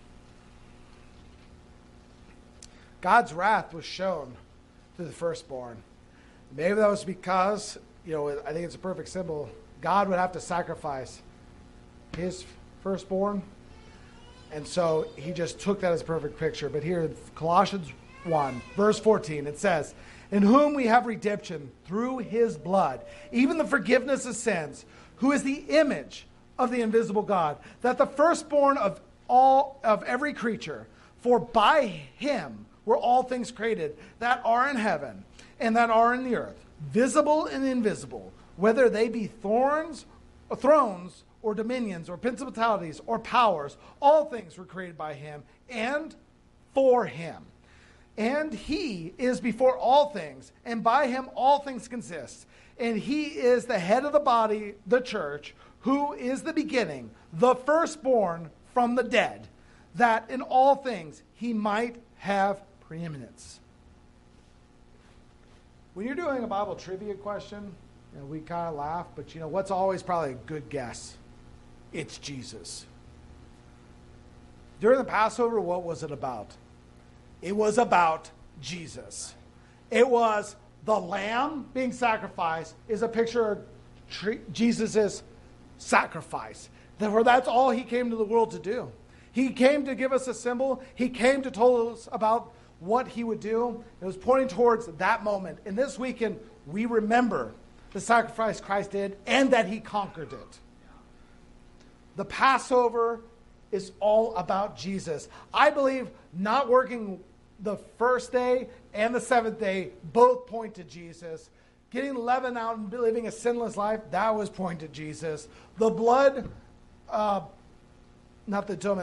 God's wrath was shown to the firstborn. Maybe that was because, you know, I think it's a perfect symbol. God would have to sacrifice his firstborn. And so he just took that as a perfect picture. But here, Colossians one, verse fourteen, it says, in whom we have redemption through his blood, even the forgiveness of sins, who is the image of the invisible God, that the firstborn of all of every creature, for by him were all things created that are in heaven and that are in the earth, visible and invisible, whether they be thorns or thrones or dominions or principalities or powers, all things were created by him and for him. And he is before all things, and by him all things consist. And he is the head of the body, the church, who is the beginning, the firstborn from the dead, that in all things he might have preeminence. When you're doing a Bible trivia question, you know, we kind of laugh, but you know what's always probably a good guess? It's Jesus. During the Passover, what was it about? It was about Jesus. It was the lamb being sacrificed is a picture of Jesus' sacrifice. Therefore, that's all he came to the world to do. He came to give us a symbol. He came to tell us about what he would do. It was pointing towards that moment. And this weekend, we remember the sacrifice Christ did and that he conquered it. The Passover is all about Jesus. I believe not working the first day and the seventh day both point to Jesus. Getting leaven out and living a sinless life, that was point to Jesus. The blood, uh, not the atonement,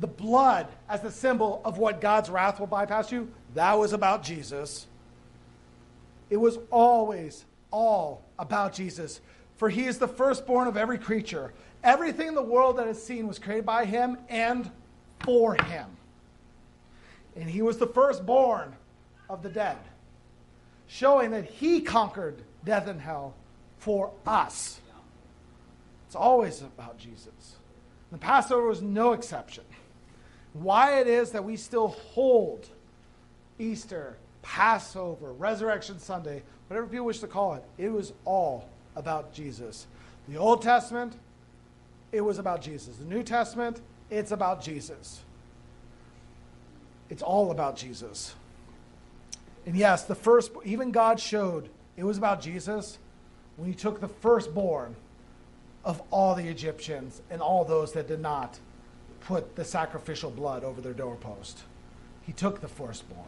the blood as the symbol of what God's wrath will bypass you, that was about Jesus. It was always all about Jesus. For he is the firstborn of every creature. Everything in the world that is seen was created by him and for him. And he was the firstborn of the dead, showing that he conquered death and hell for us. It's always about Jesus. The Passover was no exception. Why it is that we still hold Easter, Passover, Resurrection Sunday, whatever people wish to call it, it was all about Jesus. The Old Testament, it was about Jesus. The New Testament, it's about Jesus. It's all about Jesus. And yes, the first, even God showed it was about Jesus when he took the firstborn of all the Egyptians and all those that did not put the sacrificial blood over their doorpost. He took the firstborn.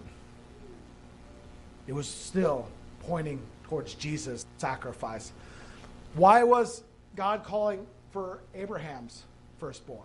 It was still pointing towards Jesus' sacrifice. Why was God calling for Abraham's firstborn?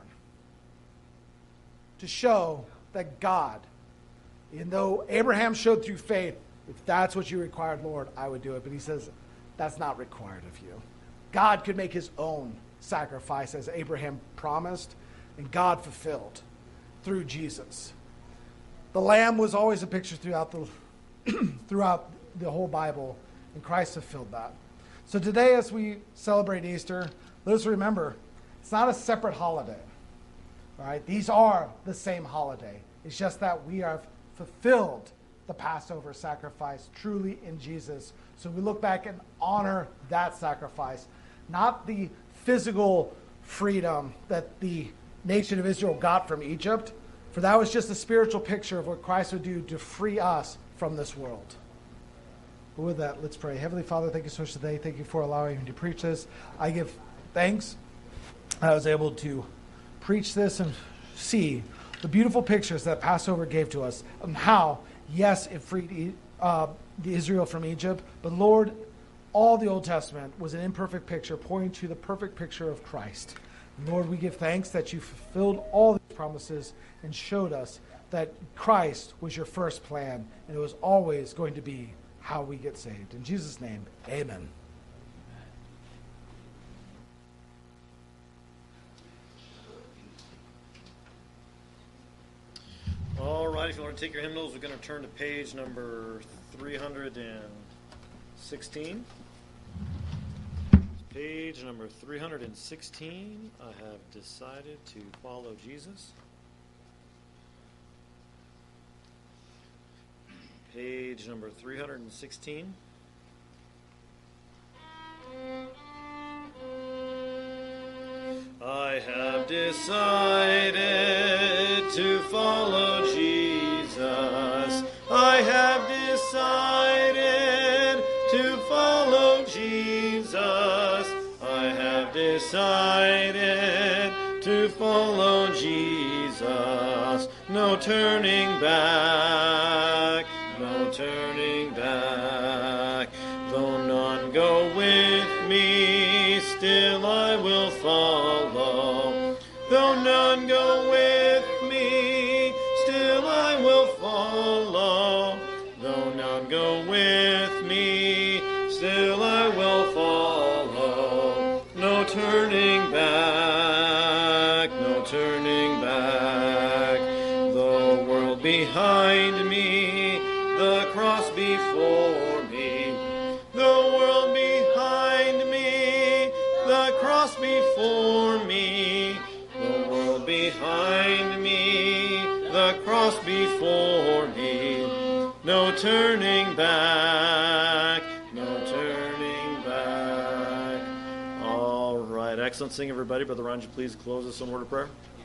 To show that God, even though Abraham showed through faith, if that's what you required, Lord, I would do it. But he says, that's not required of you. God could make his own sacrifice as Abraham promised, and God fulfilled through Jesus. The lamb was always a picture throughout the throughout the whole Bible, and Christ fulfilled that. So today, as we celebrate Easter, let us remember, it's not a separate holiday. All right? These are the same holiday. It's just that we have fulfilled the Passover sacrifice truly in Jesus. So we look back and honor that sacrifice, not the physical freedom that the nation of Israel got from Egypt, for that was just a spiritual picture of what Christ would do to free us from this world. But with that, let's pray. Heavenly Father, thank you so much today. Thank you for allowing me to preach this. I give thanks I was able to preach this and see the beautiful pictures that Passover gave to us and how, yes, it freed uh, Israel from Egypt, but Lord, all the Old Testament was an imperfect picture pointing to the perfect picture of Christ. And Lord, we give thanks that you fulfilled all these promises and showed us that Christ was your first plan, and it was always going to be how we get saved. In Jesus' name, amen. All right, if you want to take your hymnals, we're going to turn to page number three hundred sixteen. Page number three hundred sixteen, I have decided to follow Jesus. Page number three hundred sixteen. I have decided to follow Jesus. I have decided to follow Jesus. I have decided to follow Jesus. No turning back, no turning back. Though none go with me, still I will follow. Though none go with me, still I will follow. Though none go with me, still I will follow. No turning back, no turning back. The world behind me, the cross before me. The world behind me, the cross before me. The world behind me, the cross before me. No turning back, no turning back. All right, excellent singing, everybody. Brother Ron, would you please close us in a word of prayer?